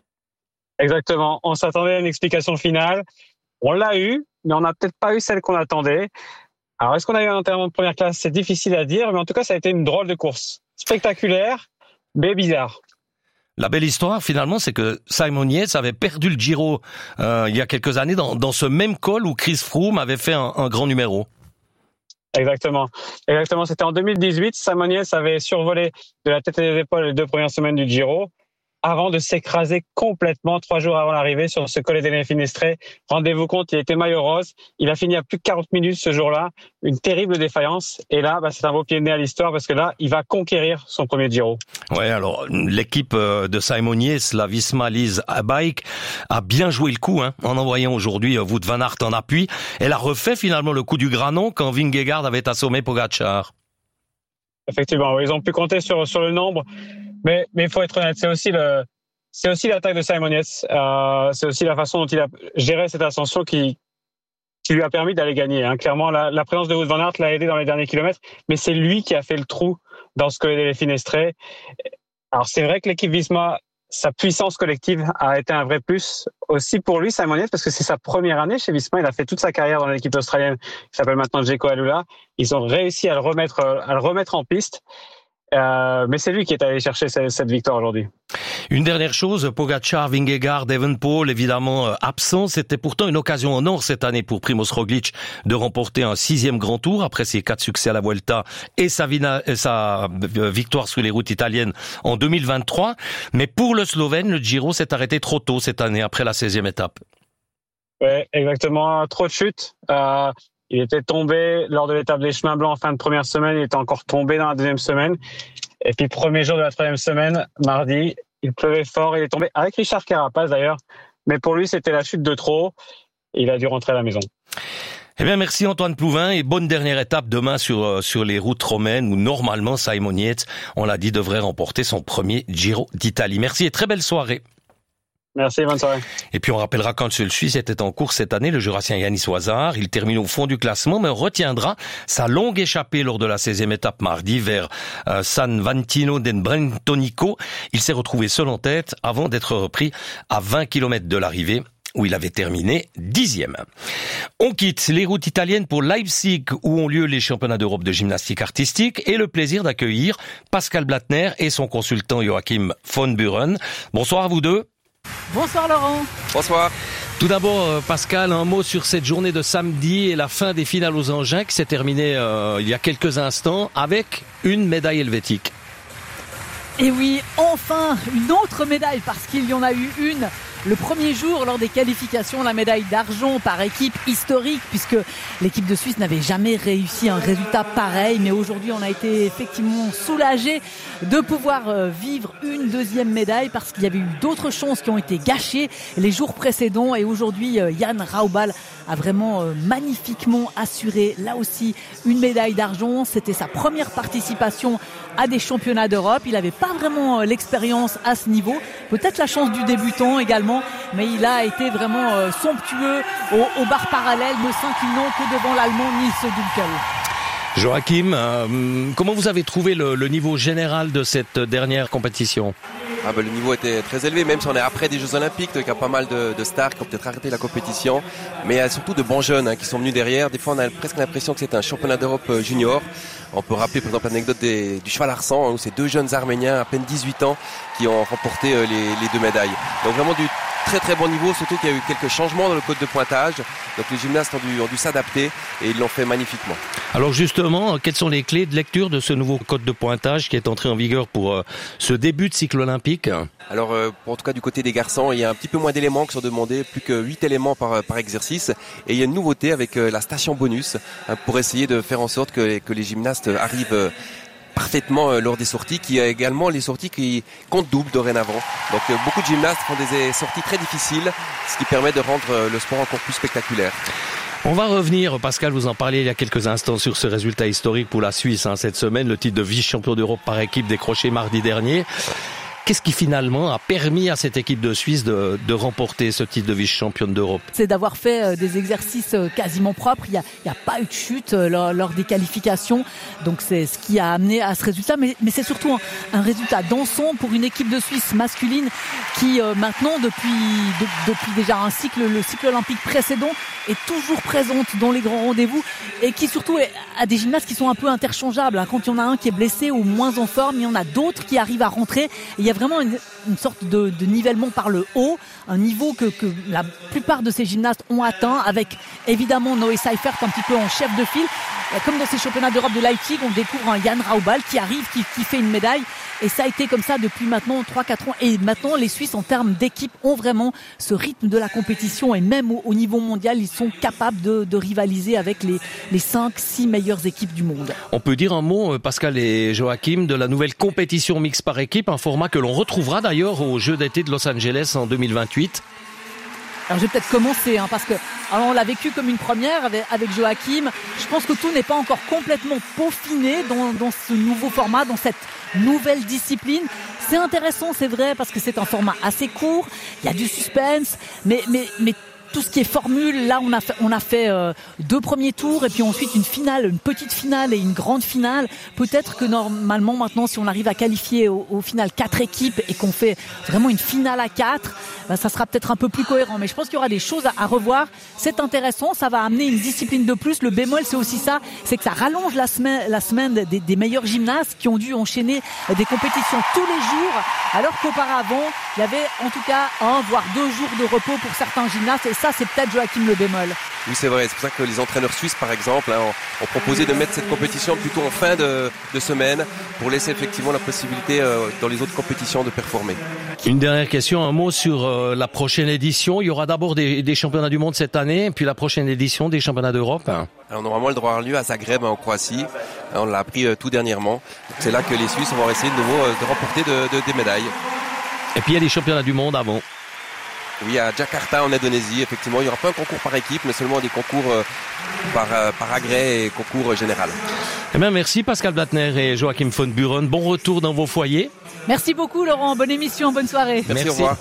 Exactement. On s'attendait à une explication finale. On l'a eu, mais on n'a peut-être pas eu celle qu'on attendait. Alors, est-ce qu'on a eu un enterrement de première classe ? C'est difficile à dire, mais en tout cas, ça a été une drôle de course. Spectaculaire, mais bizarre. La belle histoire, finalement, c'est que Simon Yates avait perdu le Giro il y a quelques années dans ce même col où Chris Froome avait fait un grand numéro. Exactement. C'était en 2018. Simon Yates avait survolé de la tête et des épaules les 2 premières semaines du Giro, avant de s'écraser complètement 3 jours avant l'arrivée sur ce Colle delle Finestre. Rendez-vous compte, il était maillot rose. Il a fini à plus de 40 minutes ce jour-là. Une terrible défaillance. Et là, c'est un beau pied de nez à l'histoire parce que là, il va conquérir son premier Giro. Ouais, alors, l'équipe de Simon Yates, la Visma Lease Bike, a bien joué le coup, en envoyant aujourd'hui Wout van Aert en appui. Elle a refait finalement le coup du granon quand Vingegaard avait assommé Pogačar. Effectivement, ils ont pu compter sur le nombre. Mais il faut être honnête, c'est aussi l'attaque de Simon Yates. C'est aussi la façon dont il a géré cette ascension qui lui a permis d'aller gagner. Clairement, la présence de Wout van Aert l'a aidé dans les derniers kilomètres, mais c'est lui qui a fait le trou dans ce Colle delle Finestre. Alors c'est vrai que l'équipe Visma, sa puissance collective a été un vrai plus aussi pour lui, Simon Yates, parce que c'est sa première année chez Visma. Il a fait toute sa carrière dans l'équipe australienne qui s'appelle maintenant Jayco Alula. Ils ont réussi à le remettre en piste. Mais c'est lui qui est allé chercher cette victoire aujourd'hui. Une dernière chose, Pogačar, Vingegaard, Evenepoel, évidemment absents. C'était pourtant une occasion en or cette année pour Primož Roglič de remporter un 6e grand tour après ses 4 succès à la Vuelta et sa victoire sur les routes italiennes en 2023. Mais pour le Slovène, le Giro s'est arrêté trop tôt cette année après la 16e étape. Ouais, exactement. Trop de chutes. Il était tombé lors de l'étape des chemins blancs en fin de première semaine. Il était encore tombé dans la deuxième semaine. Et puis, premier jour de la troisième semaine, mardi, il pleuvait fort. Il est tombé avec Richard Carapaz d'ailleurs. Mais pour lui, c'était la chute de trop. Il a dû rentrer à la maison. Eh bien, merci Antoine Plouvin et bonne dernière étape demain sur les routes romaines où normalement Simon Yates, on l'a dit, devrait remporter son premier Giro d'Italie. Merci et très belle soirée. Merci, bonne soirée. Et puis on rappellera quand le Suisse était en course cette année, le Jurassien Yannis Oisar. Il termine au fond du classement, mais on retiendra sa longue échappée lors de la 16e étape mardi vers San Valentino del Brentonico. Il s'est retrouvé seul en tête avant d'être repris à 20 km de l'arrivée, où il avait terminé 10e. On quitte les routes italiennes pour Leipzig, où ont lieu les championnats d'Europe de gymnastique artistique, et le plaisir d'accueillir Pascal Blattner et son consultant Joachim von Buren. Bonsoir à vous deux. Bonsoir Laurent. Bonsoir. Tout d'abord, Pascal, un mot sur cette journée de samedi et la fin des finales aux engins qui s'est terminée il y a quelques instants avec une médaille helvétique. Et oui, enfin une autre médaille parce qu'il y en a eu une le premier jour lors des qualifications, la médaille d'argent par équipe historique puisque l'équipe de Suisse n'avait jamais réussi un résultat pareil. Mais aujourd'hui, on a été effectivement soulagés de pouvoir vivre une deuxième médaille parce qu'il y avait eu d'autres chances qui ont été gâchées les jours précédents. Et aujourd'hui, Jan Raubal a vraiment magnifiquement assuré là aussi une médaille d'argent. C'était sa première participation à des championnats d'Europe. Il n'avait pas vraiment l'expérience à ce niveau. Peut-être la chance du débutant également, mais il a été vraiment somptueux au bar parallèle, ne s'inclinant que devant l'Allemand Nils Dunkel. Joachim, comment vous avez trouvé le niveau général de cette dernière compétition ? Le niveau était très élevé, même si on est après des Jeux Olympiques, donc il y a pas mal de stars qui ont peut-être arrêté la compétition, mais il y a surtout de bons jeunes qui sont venus derrière. Des fois, on a presque l'impression que c'est un championnat d'Europe junior. On peut rappeler par exemple l'anecdote du cheval Arsan, où c'est 2 jeunes Arméniens à peine 18 ans qui ont remporté les 2 médailles. Donc vraiment du très très bon niveau, surtout qu'il y a eu quelques changements dans le code de pointage. Donc les gymnastes ont dû s'adapter et ils l'ont fait magnifiquement. Alors justement, quelles sont les clés de lecture de ce nouveau code de pointage qui est entré en vigueur pour ce début de cycle olympique ? Alors en tout cas du côté des garçons, il y a un petit peu moins d'éléments qui sont demandés, plus que 8 éléments par exercice. Et il y a une nouveauté avec la station bonus pour essayer de faire en sorte que les gymnastes arrivent parfaitement lors des sorties, qui a également les sorties qui comptent double dorénavant. Donc beaucoup de gymnastes font des sorties très difficiles, ce qui permet de rendre le sport encore plus spectaculaire. On va revenir, Pascal, vous en parliez il y a quelques instants sur ce résultat historique pour la Suisse cette semaine, le titre de vice-champion d'Europe par équipe décroché mardi dernier. Qu'est-ce qui finalement a permis à cette équipe de Suisse de remporter ce titre de vice-championne d'Europe ? C'est d'avoir fait des exercices quasiment propres. Il y a pas eu de chute lors des qualifications. Donc c'est ce qui a amené à ce résultat. Mais c'est surtout un résultat d'ensemble pour une équipe de Suisse masculine qui maintenant, depuis déjà le cycle olympique précédent, est toujours présente dans les grands rendez-vous et qui surtout a des gymnastes qui sont un peu interchangeables. Quand il y en a un qui est blessé ou moins en forme, il y en a d'autres qui arrivent à rentrer. Il y a vraiment une sorte de nivellement par le haut, un niveau que la plupart de ces gymnastes ont atteint, avec évidemment Noé Seifert un petit peu en chef de file. comme dans ces championnats d'Europe de Leipzig, on découvre un Jan Raubal qui arrive, qui fait une médaille. Et ça a été comme ça depuis maintenant 3-4 ans. Et maintenant, les Suisses, en termes d'équipe, ont vraiment ce rythme de la compétition. Et même au niveau mondial, ils sont capables de rivaliser avec les 5-6 meilleures équipes du monde. On peut dire un mot, Pascal et Joachim, de la nouvelle compétition mixte par équipe, un format que l'on retrouvera d'ailleurs aux Jeux d'été de Los Angeles en 2028. Alors je vais peut-être commencer, parce que alors on l'a vécu comme une première avec Joachim. Je pense que tout n'est pas encore complètement peaufiné dans ce nouveau format, dans cette nouvelle discipline. C'est intéressant, c'est vrai, parce que c'est un format assez court. Il y a du suspense, mais tout ce qui est formule, là on a fait 2 premiers tours et puis ensuite une finale, une petite finale et une grande finale. Peut-être que normalement maintenant, si on arrive à qualifier au final 4 équipes et qu'on fait vraiment une finale à 4, ça sera peut-être un peu plus cohérent. Mais je pense qu'il y aura des choses à revoir. C'est intéressant, ça va amener une discipline de plus. Le bémol, c'est aussi ça, c'est que ça rallonge la semaine des meilleurs gymnastes qui ont dû enchaîner des compétitions tous les jours, alors qu'auparavant, il y avait en tout cas 1 voire 2 jours de repos pour certains gymnastes. Et ça, c'est peut-être Joachim le bémol. Oui, c'est vrai. C'est pour ça que les entraîneurs suisses, par exemple, ont proposé de mettre cette compétition plutôt en fin de semaine pour laisser effectivement la possibilité dans les autres compétitions de performer. Une dernière question, un mot sur la prochaine édition. Il y aura d'abord des championnats du monde cette année, puis la prochaine édition des championnats d'Europe. Alors normalement, elle doit avoir lieu à Zagreb, en Croatie. On l'a appris tout dernièrement. Donc, c'est là que les Suisses vont essayer de nouveau de remporter des médailles. Et puis il y a les championnats du monde avant. Oui, à Jakarta en Indonésie, effectivement, il n'y aura pas un concours par équipe, mais seulement des concours par agrès et concours général. Eh bien, merci Pascal Blattner et Joachim von Buren. Bon retour dans vos foyers. Merci beaucoup Laurent, bonne émission, bonne soirée. Merci. Au revoir.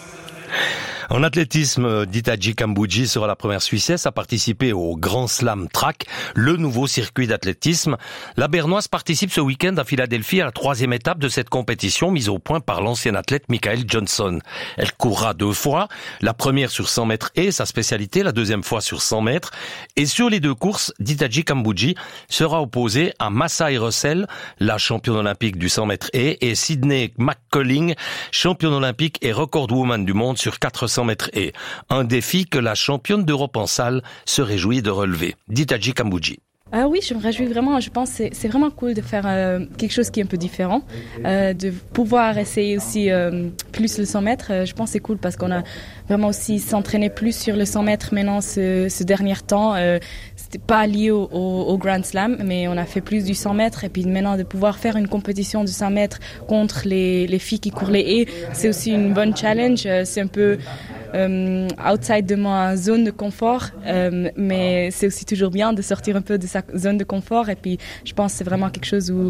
En athlétisme, Ditatji Kambodji sera la première Suissesse à participer au Grand Slam Track, le nouveau circuit d'athlétisme. La Bernoise participe ce week-end à Philadelphie à la 3e étape de cette compétition mise au point par l'ancien athlète Michael Johnson. Elle courra 2 fois, la première sur 100 mètres et sa spécialité, la deuxième fois sur 100 mètres. Et sur les 2 courses, Ditatji Kambodji sera opposée à Masai Russell, la championne olympique du 100 mètres et Sydney McCulling, championne olympique et recordwoman du monde sur 400 mètres et un défi que la championne d'Europe en salle se réjouit de relever. Ditatji Kambodji. Oui, je me réjouis vraiment. Je pense que c'est vraiment cool de faire quelque chose qui est un peu différent, de pouvoir essayer aussi plus le 100 mètres. Je pense que c'est cool parce qu'on a vraiment aussi s'entraîné plus sur le 100 mètres maintenant ce dernier temps. C'était pas lié au Grand Slam, mais on a fait plus du 100 mètres et puis maintenant de pouvoir faire une compétition de 100 mètres contre les filles qui courent les haies, c'est aussi une bonne challenge. C'est un peu outside de ma zone de confort, mais c'est aussi toujours bien de sortir un peu de sa zone de confort et puis je pense que c'est vraiment quelque chose où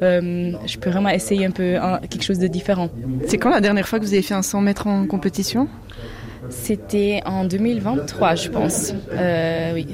je peux vraiment essayer un peu quelque chose de différent. C'est quand la dernière fois que vous avez fait un 100 mètres en compétition ? C'était en 2023, je pense. Oui.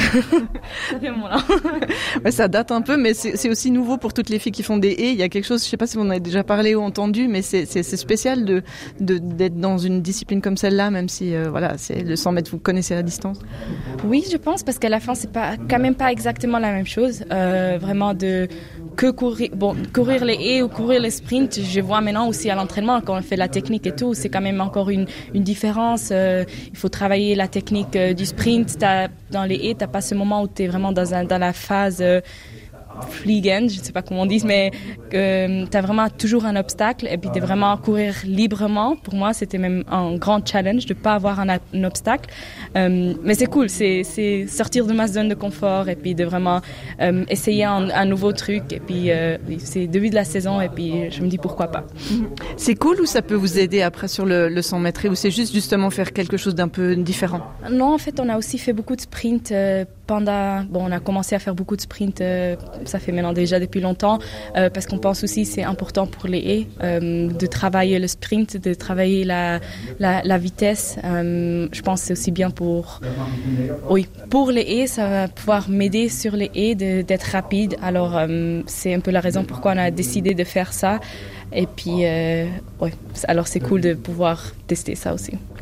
Ouais, ça date un peu, mais c'est aussi nouveau pour toutes les filles qui font des haies. Il y a quelque chose, je ne sais pas si vous en avez déjà parlé ou entendu, mais c'est spécial d'être dans une discipline comme celle-là, même si c'est le 100 mètres, vous connaissez la distance. Oui, je pense, parce qu'à la fin, c'est quand même pas exactement la même chose. Vraiment courir les haies ou courir les sprints, je vois maintenant aussi à l'entraînement quand on fait la technique et tout, c'est quand même encore une différence. Il faut travailler la technique du sprint. Dans les haies, t'as pas ce moment où tu es vraiment dans la phase fliegen, je ne sais pas comment on dit, mais tu as vraiment toujours un obstacle et puis de vraiment courir librement. Pour moi, c'était même un grand challenge de ne pas avoir un obstacle. Mais c'est cool, c'est sortir de ma zone de confort et puis de vraiment essayer un nouveau truc. Et puis, c'est le début de la saison et puis je me dis pourquoi pas. C'est cool ou ça peut vous aider après sur le 100 mètres ou c'est juste justement faire quelque chose d'un peu différent? Non, en fait, on a aussi fait beaucoup de sprints on a commencé à faire beaucoup de sprints, ça fait maintenant déjà depuis longtemps, parce qu'on pense aussi c'est important pour les haies de travailler le sprint, de travailler la vitesse. Je pense que c'est aussi bien pour les haies, ça va pouvoir m'aider sur les haies d'être rapide. Alors c'est un peu la raison pourquoi on a décidé de faire ça. Et puis, alors c'est cool de pouvoir tester ça aussi.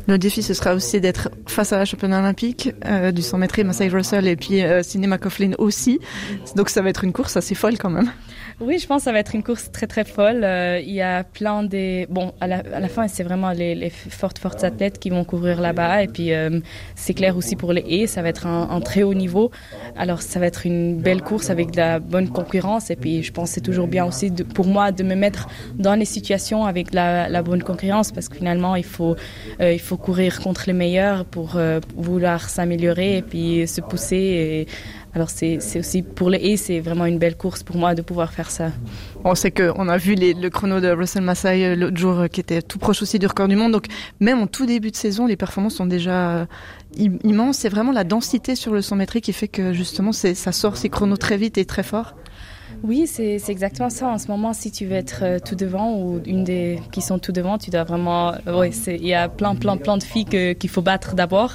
Le défi, ce sera aussi d'être face à la championne olympique du 100 mètres, Massey Russell, et puis Sydney McLaughlin aussi. Donc ça va être une course assez folle quand même. Oui, je pense que ça va être une course très très folle. Il y a plein des... Bon, à la fin, c'est vraiment les fortes athlètes qui vont courir là-bas. Et puis, c'est clair aussi pour les haies, ça va être un très haut niveau. Alors, ça va être une belle course avec de la bonne concurrence. Et puis, je pense que c'est toujours bien aussi pour moi de me mettre dans les situations avec la bonne concurrence. Parce que finalement, il faut courir contre les meilleurs pour vouloir s'améliorer et puis se pousser. Et alors, c'est aussi pour les haies, c'est vraiment une belle course pour moi de pouvoir faire ça. On sait qu'on a vu le chrono de Russell Massey l'autre jour qui était tout proche aussi du record du monde. Donc même en tout début de saison, les performances sont déjà immenses. C'est vraiment la densité sur le 100 mètres qui fait que justement ça sort ces chronos très vite et très fort. Oui, c'est exactement ça. En ce moment, si tu veux être tout devant ou une des qui sont tout devant, tu dois vraiment... il y a plein de filles qu'il faut battre d'abord.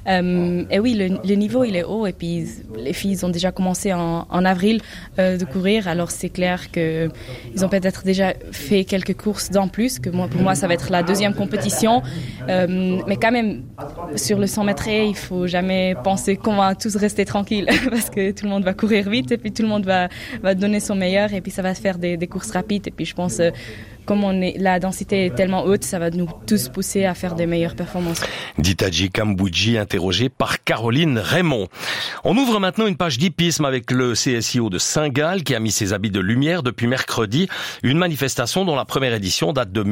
Et oui, le niveau, il est haut. Et puis, les filles ont déjà commencé en avril de courir. Alors, c'est clair qu'ils ont peut-être déjà fait quelques courses d'en plus. Pour moi, ça va être la deuxième compétition. Mais quand même, sur le 100 mètres, il faut jamais penser qu'on va tous rester tranquilles. Parce que tout le monde va courir vite et puis tout le monde va donner son meilleur. Et puis, ça va se faire des courses rapides. Et puis, je pense... Comme la densité est tellement haute, ça va nous tous pousser à faire des meilleures performances. Dit Hadji Kambouji, interrogé par Caroline Raymond. On ouvre maintenant une page d'hippisme avec le CSIO de Saint-Gall qui a mis ses habits de lumière depuis mercredi. Une manifestation dont la première édition date de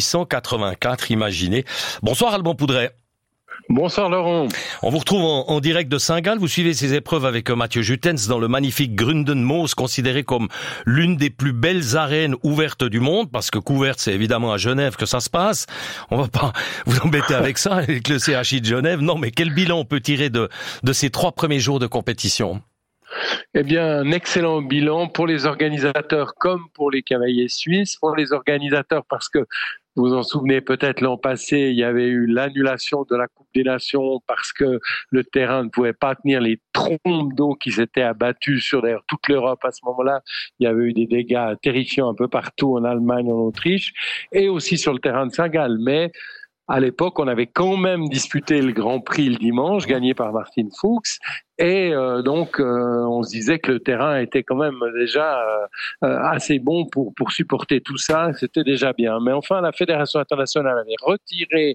1884, imaginez. Bonsoir Alban Poudret. Bonsoir Laurent. On vous retrouve en direct de Saint-Gall. Vous suivez ces épreuves avec Mathieu Jutens dans le magnifique Grundenmoos, considéré comme l'une des plus belles arènes ouvertes du monde, parce que couverte, c'est évidemment à Genève que ça se passe. On va pas vous embêter avec ça, avec le CHI de Genève. Non, mais quel bilan on peut tirer de ces 3 premiers jours de compétition ? Eh bien, un excellent bilan pour les organisateurs comme pour les cavaliers suisses. Pour les organisateurs parce que vous vous en souvenez peut-être l'an passé, il y avait eu l'annulation de la Coupe des Nations parce que le terrain ne pouvait pas tenir les trombes d'eau qui s'étaient abattues sur d'ailleurs toute l'Europe à ce moment-là. Il y avait eu des dégâts terrifiants un peu partout en Allemagne, en Autriche et aussi sur le terrain de Saint-Gall. Mais à l'époque, on avait quand même disputé le Grand Prix le dimanche, gagné par Martin Fuchs. Et donc, on se disait que le terrain était quand même déjà assez bon pour supporter tout ça. C'était déjà bien. Mais enfin, la Fédération internationale avait retiré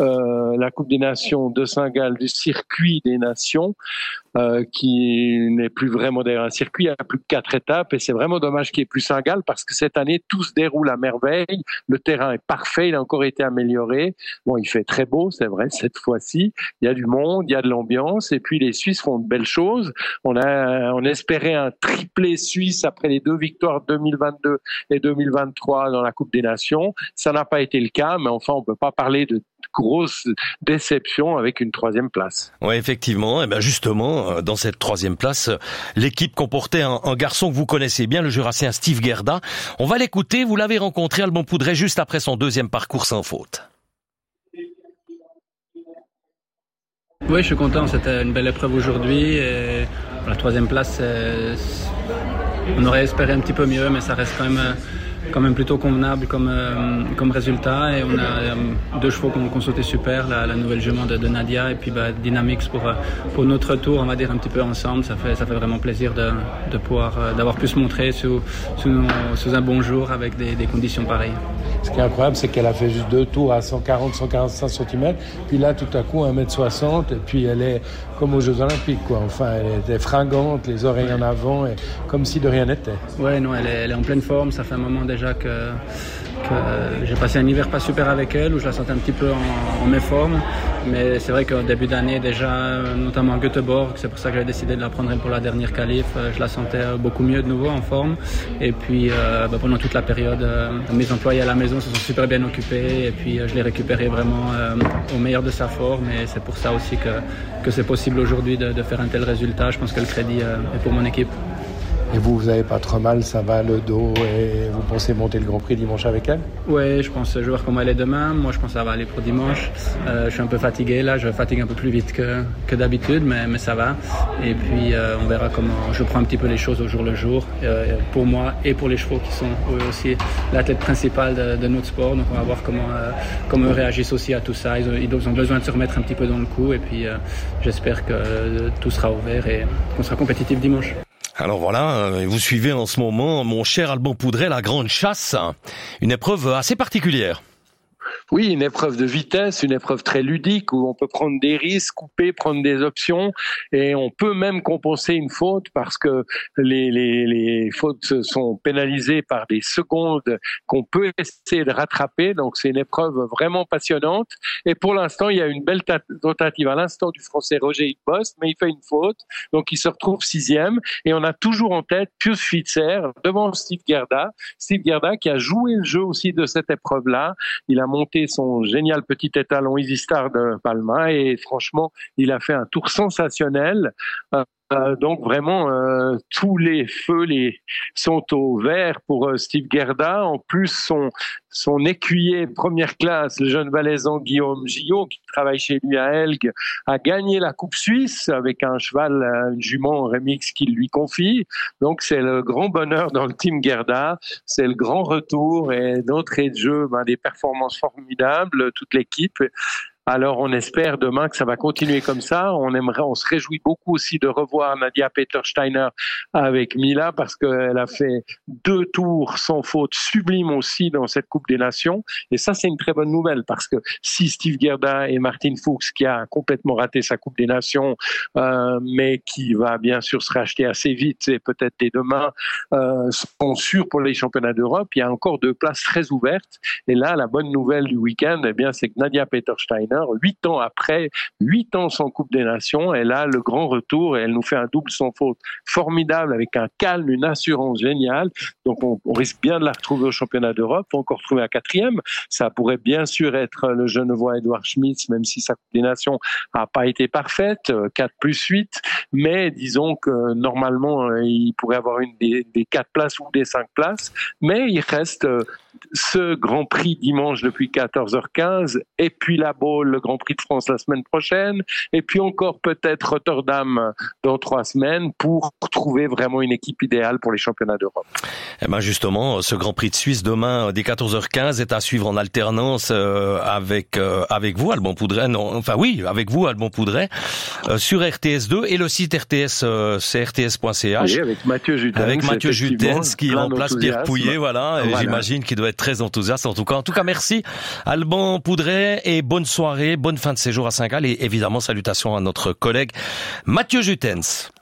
la Coupe des Nations de Saint-Gall du circuit des nations, qui n'est plus vraiment d'ailleurs un circuit. Il y a plus de 4 étapes. Et c'est vraiment dommage qu'il n'y ait plus Saint-Gall parce que cette année, tout se déroule à merveille. Le terrain est parfait. Il a encore été amélioré. Bon, il fait très beau, c'est vrai, cette fois-ci. Il y a du monde, il y a de l'ambiance. Et puis, les Suisses font de belles choses. On espérait un triplé suisse après les 2 victoires 2022 et 2023 dans la Coupe des Nations. Ça n'a pas été le cas, mais enfin, on peut pas parler de grosse déception avec une 3e place. Oui, effectivement. Et ben justement, dans cette 3e place, l'équipe comportait un garçon que vous connaissez bien, le Jurassien Steve Gerda. On va l'écouter. Vous l'avez rencontré, Alban Poudret, juste après son 2e parcours sans faute. Oui, je suis content. C'était une belle épreuve aujourd'hui. Et la 3e place, on aurait espéré un petit peu mieux, mais ça reste quand même plutôt convenable comme résultat. Et on a 2 chevaux qui ont sauté super, la nouvelle jument de Nadia et puis Dynamix pour notre tour, on va dire un petit peu ensemble. Ça fait vraiment plaisir de pouvoir d'avoir pu se montrer sous un bon jour avec des conditions pareilles. Ce qui est incroyable, c'est qu'elle a fait juste 2 tours à 140-145 cm, puis là tout à coup 1m60, et puis elle est comme aux Jeux Olympiques, quoi. Enfin, elle était fringante, les oreilles en avant, et comme si de rien n'était. Ouais, non, elle est en pleine forme. Ça fait un moment déjà que j'ai passé un hiver pas super avec elle, où je la sentais un petit peu en méforme. Mais c'est vrai qu'au début d'année déjà, notamment à Göteborg, c'est pour ça que j'ai décidé de la prendre pour la dernière qualif. Je la sentais beaucoup mieux de nouveau en forme. Et puis pendant toute la période, mes employés à la maison se sont super bien occupés. Et puis je l'ai récupérée vraiment au meilleur de sa forme. Et c'est pour ça aussi que c'est possible aujourd'hui de faire un tel résultat. Je pense que le crédit est pour mon équipe. Et vous avez pas trop mal, ça va, le dos, et vous pensez monter le Grand Prix dimanche avec elle? Oui, je pense, je vais voir comment elle est demain. Moi, je pense que ça va aller pour dimanche. Je suis un peu fatigué là, je fatigue un peu plus vite que d'habitude, mais ça va. Et puis, on verra comment je prends un petit peu les choses au jour le jour, pour moi et pour les chevaux qui sont eux aussi l'athlète principal de notre sport. Donc, on va voir comment eux réagissent aussi à tout ça. Ils ont besoin de se remettre un petit peu dans le coup. Et puis, j'espère que tout sera ouvert et qu'on sera compétitif dimanche. Alors voilà, vous suivez en ce moment, mon cher Alban Poudret, la Grande Chasse, une épreuve assez particulière. Oui, une épreuve de vitesse, une épreuve très ludique où on peut prendre des risques, couper, prendre des options et on peut même compenser une faute parce que les fautes sont pénalisées par des secondes qu'on peut essayer de rattraper. Donc c'est une épreuve vraiment passionnante et pour l'instant il y a une belle tentative à l'instant du Français Roger Hitbost, mais il fait une faute, donc il se retrouve 6e et on a toujours en tête Pius Switzer devant Steve Gerda qui a joué le jeu aussi de cette épreuve-là. Il a monté son génial petit étalon Easy Star de Palma et franchement, il a fait un tour sensationnel. Donc vraiment, tous les feux sont au vert pour Steve Gerda. En plus, son écuyer première classe, le jeune valaisan Guillaume Gillot, qui travaille chez lui à Elgue, a gagné la Coupe Suisse avec un cheval, une jument remix qu'il lui confie. Donc c'est le grand bonheur dans le team Gerda. C'est le grand retour et d'entrée de jeu, des performances formidables, toute l'équipe. Alors on espère demain que ça va continuer comme ça. On se réjouit beaucoup aussi de revoir Nadia Peter-Steiner avec Mila parce qu'elle a fait 2 tours sans faute sublimes aussi dans cette Coupe des Nations. Et ça c'est une très bonne nouvelle parce que si Steve Gerda et Martin Fuchs, qui a complètement raté sa Coupe des Nations, mais qui va bien sûr se racheter assez vite et peut-être dès demain, sont sûrs pour les championnats d'Europe, il y a encore 2 places très ouvertes. Et là, la bonne nouvelle du week-end, c'est que Nadia Peter-Steiner, 8 ans après, 8 ans sans Coupe des Nations, elle a le grand retour et elle nous fait un double sans faute formidable avec un calme, une assurance géniale. Donc on risque bien de la retrouver au championnat d'Europe, encore retrouver un 4e. Ça pourrait bien sûr être le Genevois Edouard Schmitz, même si sa Coupe des Nations n'a pas été parfaite, 4+8, mais disons que normalement il pourrait avoir une des 4 places ou des 5 places, mais il reste ce Grand Prix dimanche depuis 14h15 et puis la Baule, le Grand Prix de France la semaine prochaine et puis encore peut-être Rotterdam dans 3 semaines pour trouver vraiment une équipe idéale pour les championnats d'Europe. Et justement, ce Grand Prix de Suisse demain dès 14h15 est à suivre en alternance avec vous Alban Poudret, avec vous Alban Poudret sur RTS2 et le site RTS c'est rts.ch. Oui, avec Mathieu Jutens qui remplace Pierre Pouillet, voilà. Et j'imagine qu'il doit être très enthousiaste en tout cas merci Alban Poudret et bonne soirée, bonne fin de séjour à Saint-Gall et évidemment salutations à notre collègue Mathieu Jutens.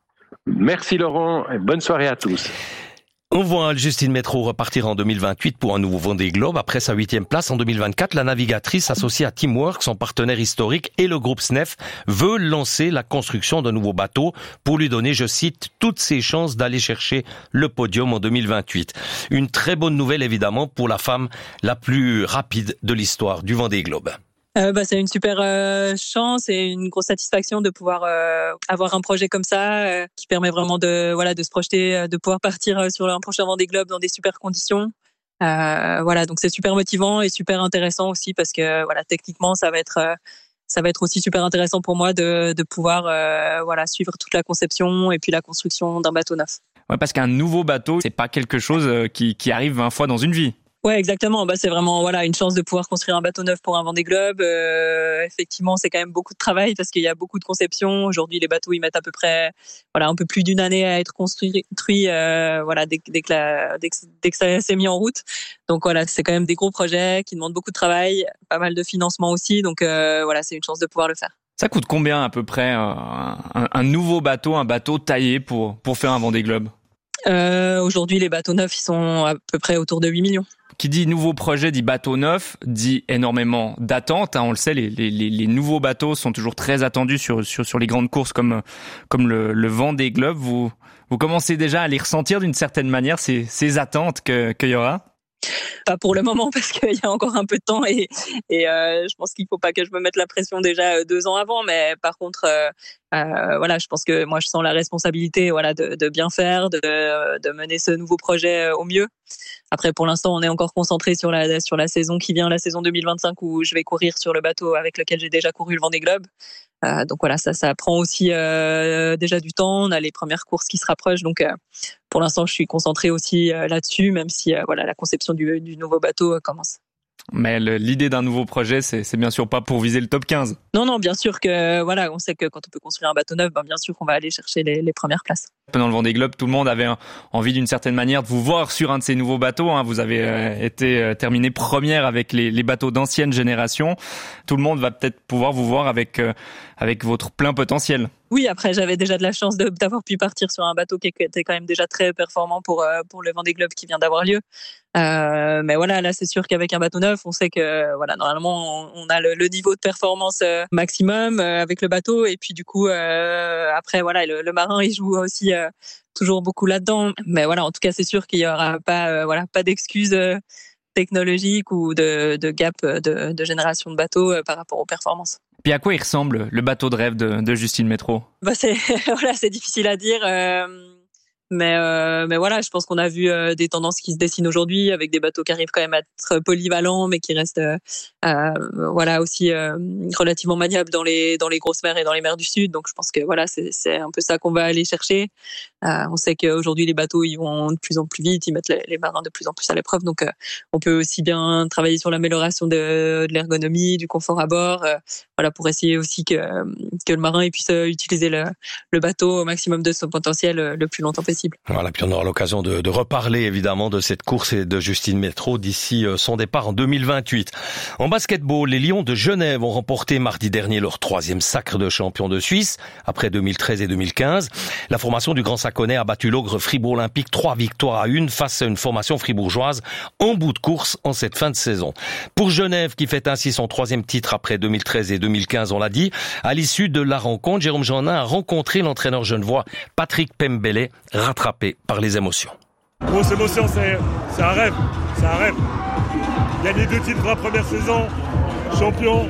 Merci Laurent et bonne soirée à tous. On voit Justine Métraux repartir en 2028 pour un nouveau Vendée Globe. Après sa 8e place en 2024, la navigatrice associée à Teamwork, son partenaire historique, et le groupe SNEF veut lancer la construction d'un nouveau bateau pour lui donner, je cite, toutes ses chances d'aller chercher le podium en 2028. Une très bonne nouvelle évidemment pour la femme la plus rapide de l'histoire du Vendée Globe. C'est une super chance et une grosse satisfaction de pouvoir avoir un projet comme ça qui permet vraiment de se projeter, de pouvoir partir sur un prochain Vendée Globe dans des super conditions. Donc c'est super motivant et super intéressant aussi parce que techniquement ça va être aussi super intéressant pour moi de pouvoir suivre toute la conception et puis la construction d'un bateau neuf. Ouais, parce qu'un nouveau bateau, c'est pas quelque chose qui arrive 20 fois dans une vie. Ouais, exactement. C'est vraiment une chance de pouvoir construire un bateau neuf pour un Vendée Globe. Effectivement, c'est quand même beaucoup de travail parce qu'il y a beaucoup de conceptions. Aujourd'hui, les bateaux ils mettent à peu près un peu plus d'1 année à être construits. Dès que ça s'est mis en route. Donc c'est quand même des gros projets qui demandent beaucoup de travail, pas mal de financement aussi. Donc c'est une chance de pouvoir le faire. Ça coûte combien à peu près un nouveau bateau, un bateau taillé pour faire un Vendée Globe? Aujourd'hui, les bateaux neufs, ils sont à peu près autour de 8 millions. Qui dit nouveau projet, dit bateau neuf, dit énormément d'attentes. On le sait, les nouveaux bateaux sont toujours très attendus sur les grandes courses comme le Vendée Globe. Vous commencez déjà à les ressentir d'une certaine manière, ces attentes qu'il y aura? Pas pour le moment parce qu'il y a encore un peu de temps et je pense qu'il faut pas que je me mette la pression déjà 2 ans avant, mais par contre voilà, je pense que moi je sens la responsabilité de bien faire, de mener ce nouveau projet au mieux. Après pour l'instant on est encore concentré sur la saison qui vient, la saison 2025 où je vais courir sur le bateau avec lequel j'ai déjà couru le Vendée Globe. Donc voilà, ça prend aussi déjà du temps. On a les premières courses qui se rapprochent, donc pour l'instant je suis concentrée aussi là-dessus, même si la conception du nouveau bateau commence. Mais l'idée d'un nouveau projet, c'est bien sûr pas pour viser le top 15. Non, bien sûr que voilà, on sait que quand on peut construire un bateau neuf, bien sûr qu'on va aller chercher les premières places. Pendant le Vendée Globe, tout le monde avait envie d'une certaine manière de vous voir sur un de ces nouveaux bateaux. Vous avez été terminé première avec les bateaux d'ancienne génération. Tout le monde va peut-être pouvoir vous voir avec votre plein potentiel. Oui, après j'avais déjà de la chance d'avoir pu partir sur un bateau qui était quand même déjà très performant pour le Vendée Globe qui vient d'avoir lieu. Mais voilà, là c'est sûr qu'avec un bateau neuf, on sait que voilà, normalement on a le niveau de performance maximum avec le bateau, et puis du coup après voilà, le marin il joue aussi toujours beaucoup là-dedans. Mais voilà, en tout cas c'est sûr qu'il y aura pas d'excuses technologiques ou de gap de génération de bateaux par rapport aux performances. Puis à quoi il ressemble le bateau de rêve de Justine Métraux ? C'est difficile à dire. Mais voilà, je pense qu'on a vu des tendances qui se dessinent aujourd'hui avec des bateaux qui arrivent quand même à être polyvalents, mais qui restent aussi relativement maniables dans les grosses mers et dans les mers du Sud. Donc je pense que voilà, c'est un peu ça qu'on va aller chercher. On sait qu'aujourd'hui les bateaux ils vont de plus en plus vite, ils mettent les marins de plus en plus à l'épreuve. Donc on peut aussi bien travailler sur l'amélioration de l'ergonomie, du confort à bord, pour essayer aussi que le marin il puisse utiliser le bateau au maximum de son potentiel le plus longtemps possible. Voilà, puis on aura l'occasion de reparler évidemment de cette course et de Justine Métraux d'ici son départ en 2028. En basketball, les Lions de Genève ont remporté mardi dernier leur 3e sacre de champion de Suisse après 2013 et 2015. La formation du Grand Saconnet a battu l'Ogre Fribourg Olympique 3-1 face à une formation fribourgeoise en bout de course en cette fin de saison. Pour Genève, qui fait ainsi son 3e titre après 2013 et 2015, on l'a dit, à l'issue de la rencontre, Jérôme Jeannin a rencontré l'entraîneur genevois Patrick Pembele, rattrapé par les émotions. Grosse émotion, c'est un rêve. C'est un rêve. Gagner 2 titres la première saison, champion,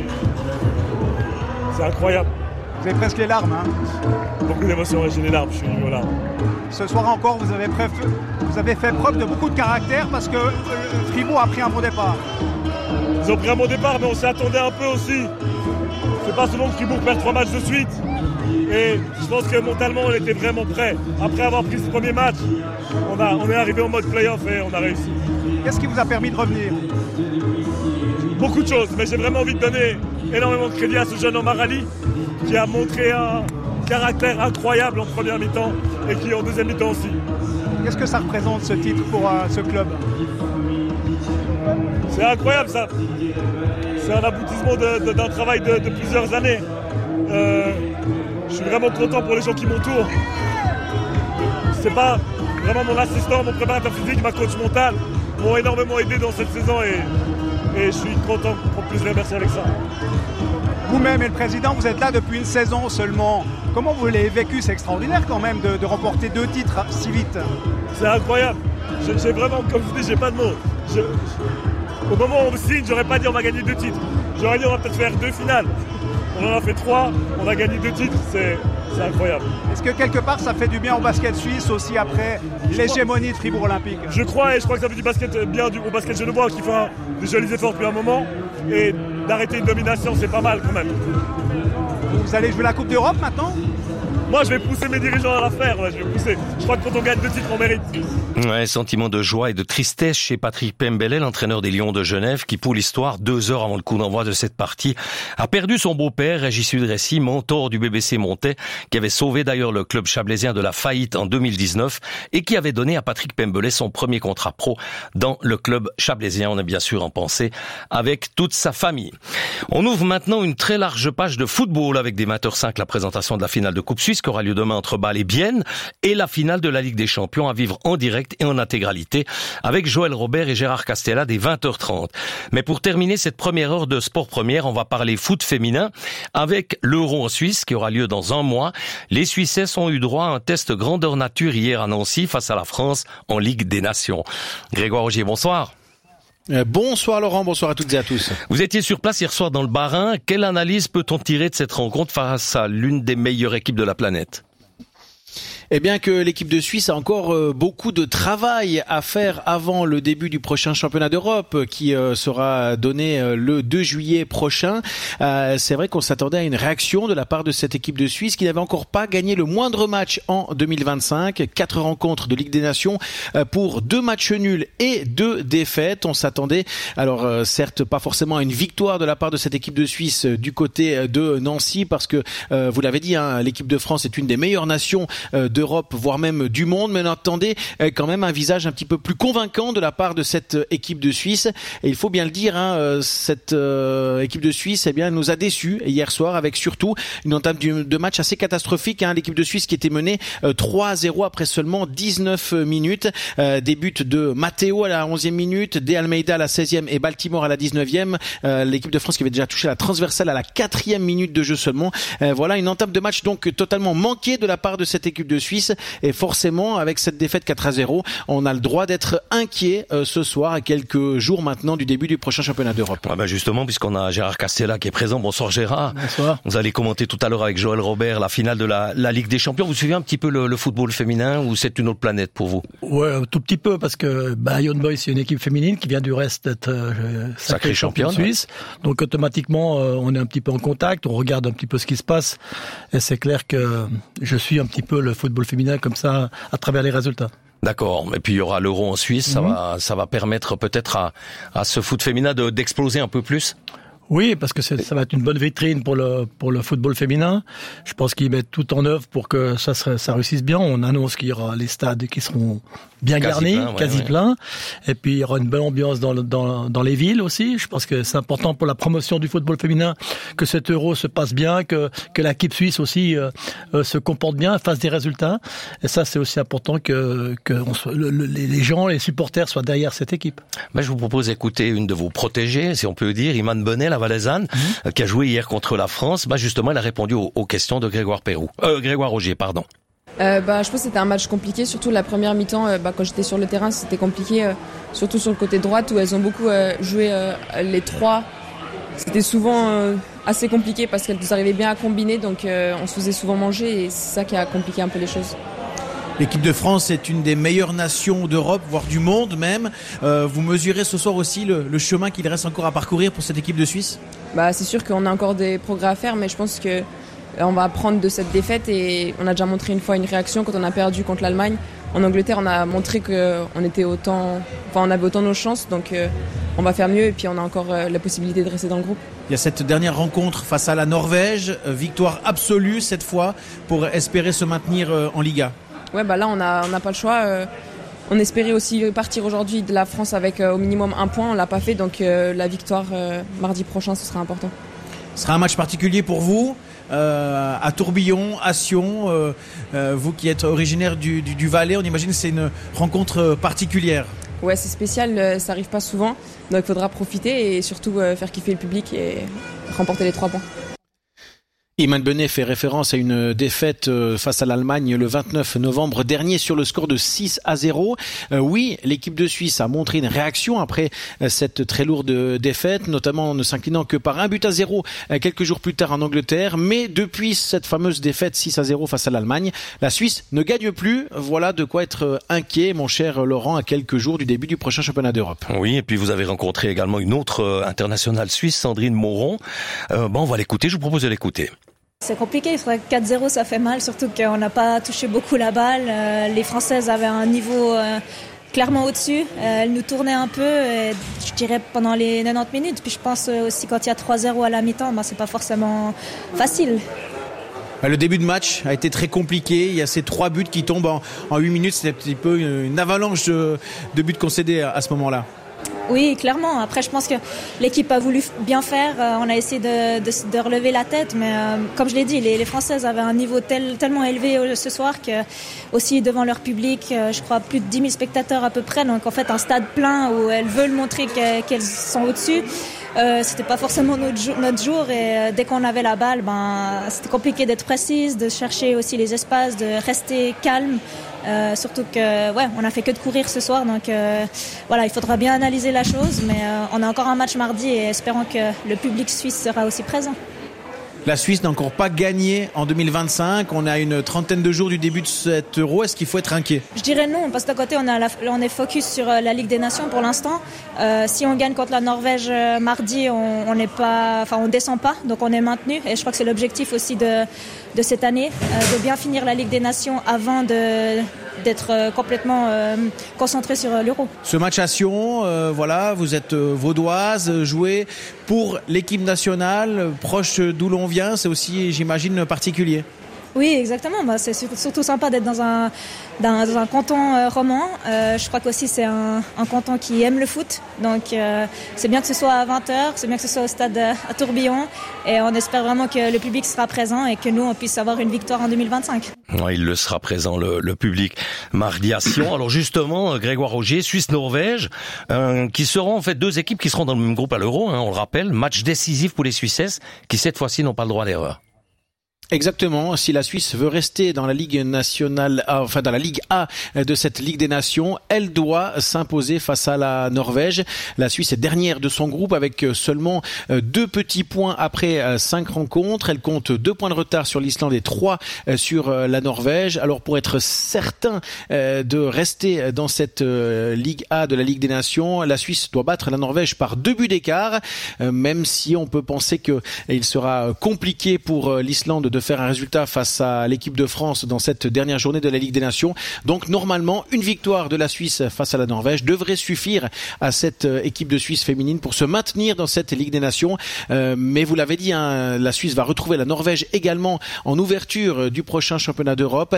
c'est incroyable. Vous avez presque les larmes, hein ? Beaucoup d'émotions, j'ai les larmes, je suis arrivé aux larmes. Ce soir encore, vous avez fait preuve de beaucoup de caractère parce que Fribourg a pris un bon départ. Ils ont pris un bon départ, mais on s'y attendait un peu aussi. C'est pas souvent que Fribourg perd 3 matchs de suite. Et je pense que mentalement, on était vraiment prêts. Après avoir pris ce premier match, on est arrivé en mode play-off et on a réussi. Qu'est-ce qui vous a permis de revenir ? Beaucoup de choses, mais j'ai vraiment envie de donner énormément de crédit à ce jeune Omar Ali qui a montré un caractère incroyable en première mi-temps et qui en deuxième mi-temps aussi. Qu'est-ce que ça représente ce titre pour ce club ? C'est incroyable ça. C'est un aboutissement d'un travail de plusieurs années. Je suis vraiment content pour les gens qui m'entourent. C'est pas vraiment mon assistant, mon préparateur physique, ma coach mentale m'ont énormément aidé dans cette saison et je suis content qu'on puisse les remercier avec ça. Vous-même et le président, vous êtes là depuis une saison seulement. Comment vous l'avez vécu ? C'est extraordinaire quand même de remporter 2 titres si vite. C'est incroyable. J'ai vraiment, comme je dis, j'ai pas de mots. Au moment où on signe, j'aurais pas dit on va gagner 2 titres. J'aurais dit on va peut-être faire 2 finales. On en a fait 3, on a gagné 2 titres, c'est incroyable. Est-ce que quelque part ça fait du bien au basket suisse aussi après l'hégémonie de Fribourg Olympique ? Je crois que ça fait du basket bien au basket genevois qui fait des jolis efforts depuis un moment. Et d'arrêter une domination, c'est pas mal quand même. Vous allez jouer la Coupe d'Europe maintenant ? Moi, je vais pousser mes dirigeants à la faire. Je vais pousser. Je crois que quand on gagne 2 titres, on mérite. Ouais, sentiment de joie et de tristesse chez Patrick Pembele, l'entraîneur des Lions de Genève, qui, pour l'histoire, 2 heures avant le coup d'envoi de cette partie, a perdu son beau-père, Régis Sudressi, mentor du BBC Montais, qui avait sauvé d'ailleurs le club chablaisien de la faillite en 2019 et qui avait donné à Patrick Pembele son premier contrat pro dans le club chablaisien. On est bien sûr en pensée avec toute sa famille. On ouvre maintenant une très large page de football avec des 20h05, la présentation de la finale de Coupe Suisse qui aura lieu demain entre Bâle et Bienne, et la finale de la Ligue des Champions à vivre en direct et en intégralité avec Joël Robert et Gérard Castella dès 20h30. Mais pour terminer cette première heure de Sport Première, on va parler foot féminin avec l'Euro en Suisse qui aura lieu dans un mois. Les Suissesses ont eu droit à un test grandeur nature hier à Nancy face à la France en Ligue des Nations. Grégoire Augier, bonsoir. Bonsoir Laurent, bonsoir à toutes et à tous. Vous étiez sur place hier soir dans le Bas-Rhin. Quelle analyse peut-on tirer de cette rencontre face à l'une des meilleures équipes de la planète ? Eh bien que l'équipe de Suisse a encore beaucoup de travail à faire avant le début du prochain championnat d'Europe qui sera donné le 2 juillet prochain. C'est vrai qu'on s'attendait à une réaction de la part de cette équipe de Suisse qui n'avait encore pas gagné le moindre match en 2025. 4 rencontres de Ligue des Nations pour 2 matchs nuls et 2 défaites. On s'attendait, alors certes pas forcément à une victoire de la part de cette équipe de Suisse du côté de Nancy parce que vous l'avez dit, l'équipe de France est une des meilleures nations d'Europe, voire même du monde, mais on attendait quand même un visage un petit peu plus convaincant de la part de cette équipe de Suisse. Et il faut bien le dire, cette équipe de Suisse, nous a déçus hier soir avec surtout une entame de match assez catastrophique. L'équipe de Suisse qui était menée 3-0 après seulement 19 minutes. Des buts de Matteo à la 11e minute, De Almeida à la 16e et Baltimore à la 19e. L'équipe de France qui avait déjà touché la transversale à la 4e minute de jeu seulement. Voilà une entame de match donc totalement manquée de la part de cette équipe de Suisse. Et forcément, avec cette défaite 4-0, on a le droit d'être inquiet ce soir, à quelques jours maintenant du début du prochain championnat d'Europe. Justement, puisqu'on a Gérard Castella qui est présent. Bonsoir Gérard. Bonsoir. Vous allez commenter tout à l'heure avec Joël Robert la finale de la Ligue des Champions. Vous suivez un petit peu le football féminin ou c'est une autre planète pour vous ? Ouais, un tout petit peu parce que Young Boys c'est une équipe féminine qui vient du reste d'être sacrée championne suisse. Donc automatiquement, on est un petit peu en contact, on regarde un petit peu ce qui se passe et c'est clair que je suis un petit peu le football féminin comme ça à travers les résultats. D'accord, et puis il y aura l'Euro en Suisse, ça va permettre peut-être à ce foot féminin d'exploser un peu plus. Oui, parce que ça va être une bonne vitrine pour le football féminin. Je pense qu'ils mettent tout en œuvre pour que ça réussisse bien. On annonce qu'il y aura les stades qui seront bien garnis, quasi pleins. Et puis il y aura une belle ambiance dans les villes aussi. Je pense que c'est important pour la promotion du football féminin que cet Euro se passe bien, que l'équipe suisse aussi se comporte bien, fasse des résultats. Et ça, c'est aussi important que les gens, les supporters soient derrière cette équipe. Je vous propose d'écouter une de vos protégées, si on peut dire, Iman Bonnet, la Valaisanne, qui a joué hier contre la France. Justement, elle a répondu aux questions de Grégoire Rogier, pardon. Je pense que c'était un match compliqué, surtout la première mi-temps. Quand j'étais sur le terrain, c'était compliqué, surtout sur le côté droite où elles ont beaucoup joué les trois. C'était souvent assez compliqué parce qu'elles arrivaient bien à combiner, donc on se faisait souvent manger et c'est ça qui a compliqué un peu les choses. L'équipe de France est une des meilleures nations d'Europe, voire du monde même. Vous mesurez ce soir aussi le chemin qu'il reste encore à parcourir pour cette équipe de Suisse ? C'est sûr qu'on a encore des progrès à faire, mais je pense que on va apprendre de cette défaite et on a déjà montré une fois une réaction quand on a perdu contre l'Allemagne. En Angleterre, on a montré qu'on avait autant nos chances, donc on va faire mieux et puis on a encore la possibilité de rester dans le groupe. Il y a cette dernière rencontre face à la Norvège, victoire absolue cette fois pour espérer se maintenir en Liga. Ouais, là on n'a pas le choix. On espérait aussi partir aujourd'hui de la France avec au minimum 1 point, on l'a pas fait, donc la victoire mardi prochain, ce sera important. Ce sera un match particulier pour vous, à Tourbillon, à Sion, vous qui êtes originaire du Valais, on imagine que c'est une rencontre particulière. Ouais, c'est spécial, ça arrive pas souvent, donc il faudra profiter et surtout faire kiffer le public et remporter les 3 points. Iman Bonnet fait référence à une défaite face à l'Allemagne le 29 novembre dernier sur le score de 6-0. Oui, l'équipe de Suisse a montré une réaction après cette très lourde défaite, notamment en ne s'inclinant que par 1-0 quelques jours plus tard en Angleterre. Mais depuis cette fameuse défaite 6-0 face à l'Allemagne, la Suisse ne gagne plus. Voilà de quoi être inquiet, mon cher Laurent, à quelques jours du début du prochain championnat d'Europe. Oui, et puis vous avez rencontré également une autre internationale suisse, Sandrine Mauron. On va l'écouter, je vous propose de l'écouter. C'est compliqué, 4-0 ça fait mal, surtout qu'on n'a pas touché beaucoup la balle. Les Françaises avaient un niveau clairement au-dessus, elles nous tournaient un peu, je dirais pendant les 90 minutes. Puis je pense aussi quand il y a 3-0 à la mi-temps, c'est pas forcément facile. Le début de match a été très compliqué, il y a ces 3 buts qui tombent en 8 minutes, c'est un petit peu une avalanche de buts concédés à ce moment-là. Oui, clairement. Après, je pense que l'équipe a voulu bien faire. On a essayé de relever la tête, mais comme je l'ai dit, les Françaises avaient un niveau tellement élevé ce soir que aussi devant leur public, je crois plus de 10 000 spectateurs à peu près. Donc en fait, un stade plein où elles veulent montrer qu'elles sont au-dessus. C'était pas forcément notre jour et dès qu'on avait la balle, c'était compliqué d'être précise, de chercher aussi les espaces, de rester calme. Surtout que on a fait que de courir ce soir, donc il faudra bien analyser la chose, mais on a encore un match mardi et espérons que le public suisse sera aussi présent. La Suisse n'a encore pas gagné en 2025. On a une trentaine de jours du début de cet Euro. Est-ce qu'il faut être inquiet ? Je dirais non, parce que d'un côté, on est focus sur la Ligue des Nations pour l'instant. Si on gagne contre la Norvège mardi, on descend pas, donc on est maintenu. Et je crois que c'est l'objectif aussi de cette année, de bien finir la Ligue des Nations avant d'être complètement concentré sur l'Euro. Ce match à Sion, vous êtes vaudoise, jouez pour l'équipe nationale, proche d'où l'on vient, c'est aussi, j'imagine, particulier. Oui, exactement. C'est surtout sympa d'être dans un canton roman. Je crois qu'aussi c'est un canton qui aime le foot. Donc c'est bien que ce soit à 20h, c'est bien que ce soit au stade à Tourbillon. Et on espère vraiment que le public sera présent et que nous, on puisse avoir une victoire en 2025. Ouais, il le sera présent, le public. Mardi à Sion. Alors justement, Grégoire Augier, Suisse-Norvège, qui seront en fait deux équipes qui seront dans le même groupe à l'Euro, on le rappelle. Match décisif pour les Suissesses qui cette fois-ci n'ont pas le droit à l'erreur. Exactement. Si la Suisse veut rester dans la Ligue nationale, dans la Ligue A de cette Ligue des Nations, elle doit s'imposer face à la Norvège. La Suisse est dernière de son groupe avec seulement 2 petits points après 5 rencontres. Elle compte 2 points de retard sur l'Islande et 3 sur la Norvège. Alors pour être certain de rester dans cette Ligue A de la Ligue des Nations, la Suisse doit battre la Norvège par 2 buts d'écart, même si on peut penser que il sera compliqué pour l'Islande de faire un résultat face à l'équipe de France dans cette dernière journée de la Ligue des Nations. Donc normalement, une victoire de la Suisse face à la Norvège devrait suffire à cette équipe de Suisse féminine pour se maintenir dans cette Ligue des Nations. Mais vous l'avez dit, la Suisse va retrouver la Norvège également en ouverture du prochain championnat d'Europe.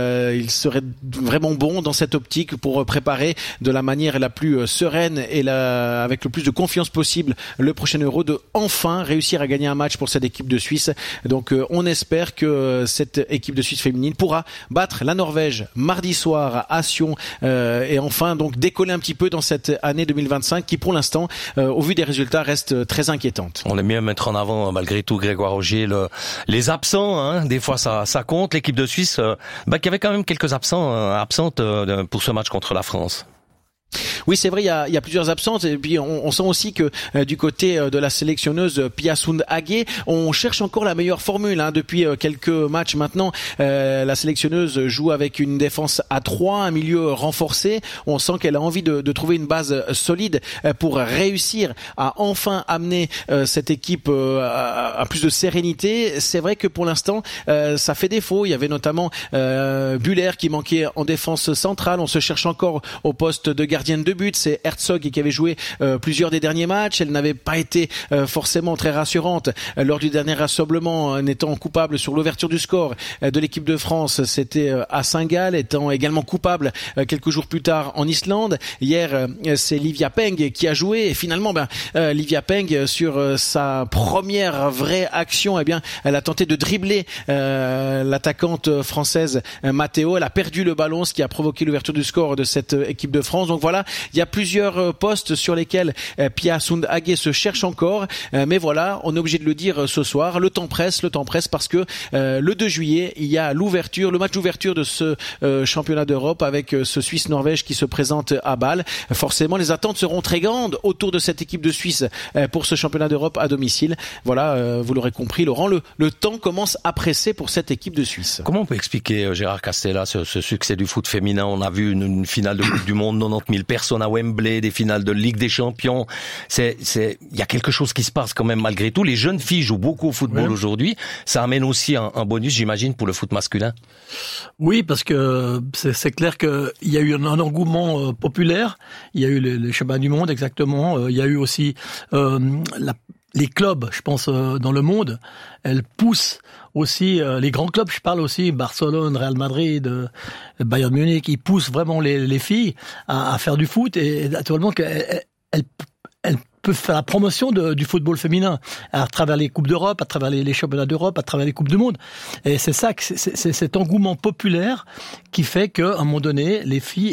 Il serait vraiment bon dans cette optique pour préparer de la manière la plus sereine et avec le plus de confiance possible le prochain Euro, de enfin réussir à gagner un match pour cette équipe de Suisse. Donc on espère que cette équipe de Suisse féminine pourra battre la Norvège mardi soir à Sion et enfin donc décoller un petit peu dans cette année 2025 qui pour l'instant au vu des résultats reste très inquiétante. On aime bien mettre en avant malgré tout, Grégoire Augier, les absents, des fois ça compte. L'équipe de Suisse qui avait quand même quelques absentes pour ce match contre la France. Oui, c'est vrai, il y a plusieurs absences et puis on sent aussi que du côté de la sélectionneuse Pia Sund Hage, on cherche encore la meilleure formule. Depuis quelques matchs maintenant, la sélectionneuse joue avec une défense à 3, un milieu renforcé. On sent qu'elle a envie de trouver une base solide pour réussir à enfin amener cette équipe à plus de sérénité. C'est vrai que pour l'instant, ça fait défaut. Il y avait notamment Buller qui manquait en défense centrale. On se cherche encore au poste de gardienne de but. C'est Herzog qui avait joué plusieurs des derniers matchs. Elle n'avait pas été forcément très rassurante lors du dernier rassemblement, n'étant coupable sur l'ouverture du score de l'équipe de France. C'était à Saint-Gall, étant également coupable quelques jours plus tard en Islande. Hier, c'est Livia Peng qui a joué et finalement, Livia Peng sur sa première vraie action, elle a tenté de dribbler l'attaquante française Matteo. Elle a perdu le ballon, ce qui a provoqué l'ouverture du score de cette équipe de France. Donc voilà, il y a plusieurs postes sur lesquels Pia Sund Hage se cherche encore, mais voilà, on est obligé de le dire ce soir, le temps presse parce que le 2 juillet, il y a le match d'ouverture de ce championnat d'Europe avec ce Suisse-Norvège qui se présente à Bâle. Forcément, les attentes seront très grandes autour de cette équipe de Suisse pour ce championnat d'Europe à domicile. Voilà, vous l'aurez compris, Laurent, le temps commence à presser pour cette équipe de Suisse. Comment on peut expliquer, Gérard Castella, ce succès du foot féminin? On a vu une finale de Coupe du Monde, 90 000 personnes à Wembley, des finales de Ligue des Champions. Il y a quelque chose qui se passe quand même malgré tout. Les jeunes filles jouent beaucoup au football aujourd'hui. Ça amène aussi un bonus, j'imagine, pour le foot masculin. Oui, parce que c'est clair qu'il y a eu un engouement populaire. Il y a eu les championnats du monde, exactement. Il y a eu aussi les clubs, je pense, dans le monde. Elles poussent aussi les grands clubs. Je parle aussi Barcelone, Real Madrid, Bayern Munich. Ils poussent vraiment les filles à faire du foot et naturellement qu'elles peut faire la promotion du football féminin à travers les coupes d'Europe, à travers les championnats d'Europe, à travers les coupes du monde. Et c'est ça, c'est cet engouement populaire qui fait qu'à un moment donné, les filles,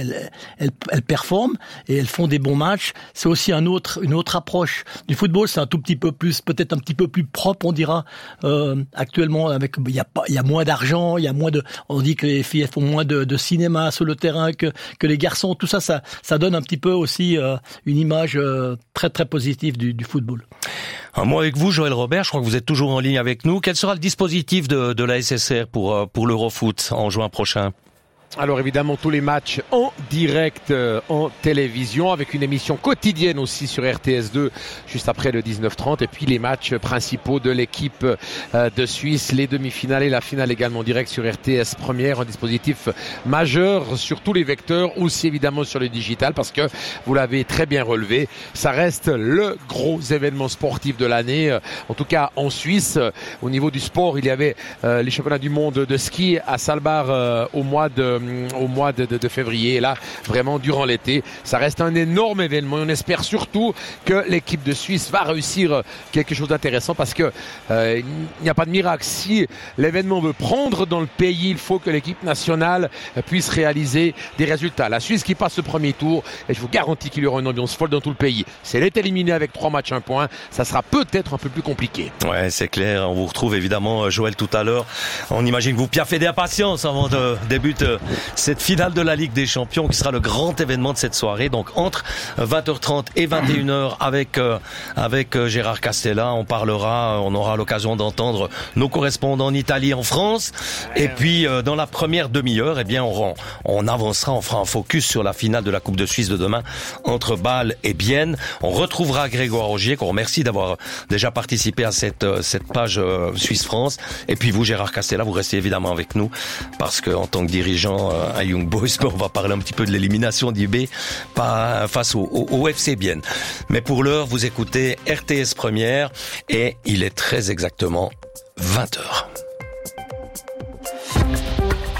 elles performent et elles font des bons matchs. C'est aussi une autre approche du football. C'est un tout petit peu plus, peut-être un petit peu plus propre, on dira actuellement. Avec il y a moins d'argent, il y a moins de. On dit que les filles elles font moins de cinéma sur le terrain que les garçons. Tout ça, ça donne un petit peu aussi une image très très positive du football. Un mot avec vous, Joël Robert. Je crois que vous êtes toujours en ligne avec nous. Quel sera le dispositif de la SSR pour l'Eurofoot en juin prochain? Alors évidemment tous les matchs en direct en télévision avec une émission quotidienne aussi sur RTS2 juste après le 19h30 et puis les matchs principaux de l'équipe de Suisse, les demi-finales et la finale également en direct sur RTS Première, un dispositif majeur sur tous les vecteurs, aussi évidemment sur le digital parce que vous l'avez très bien relevé, ça reste le gros événement sportif de l'année, en tout cas en Suisse. Au niveau du sport, il y avait les championnats du monde de ski à Saalbach au mois de février. Et là, vraiment, durant l'été, ça reste un énorme événement. Et on espère surtout que l'équipe de Suisse va réussir quelque chose d'intéressant parce que il n'y a pas de miracle. Si l'événement veut prendre dans le pays, il faut que l'équipe nationale puisse réaliser des résultats. La Suisse qui passe ce premier tour, et je vous garantis qu'il y aura une ambiance folle dans tout le pays. Si elle est éliminée avec 3 matchs, 1 point, ça sera peut-être un peu plus compliqué. Ouais, c'est clair. On vous retrouve évidemment, Joël, tout à l'heure. On imagine que vous piaffez d'impatience avant de débuter cette finale de la Ligue des Champions qui sera le grand événement de cette soirée. Donc entre 20h30 et 21h avec Gérard Castella, on aura l'occasion d'entendre nos correspondants en Italie, en France. Et puis dans la première demi-heure, eh bien on avancera, on fera un focus sur la finale de la Coupe de Suisse de demain entre Bâle et Bienne. On retrouvera Grégoire Augier, qu'on remercie d'avoir déjà participé à cette page Suisse-France. Et puis vous, Gérard Castella, vous restez évidemment avec nous parce que en tant que dirigeant à Young Boys, on va parler un petit peu de l'élimination d'IB face au FC Bienne. Mais pour l'heure, vous écoutez RTS Première et il est très exactement 20h.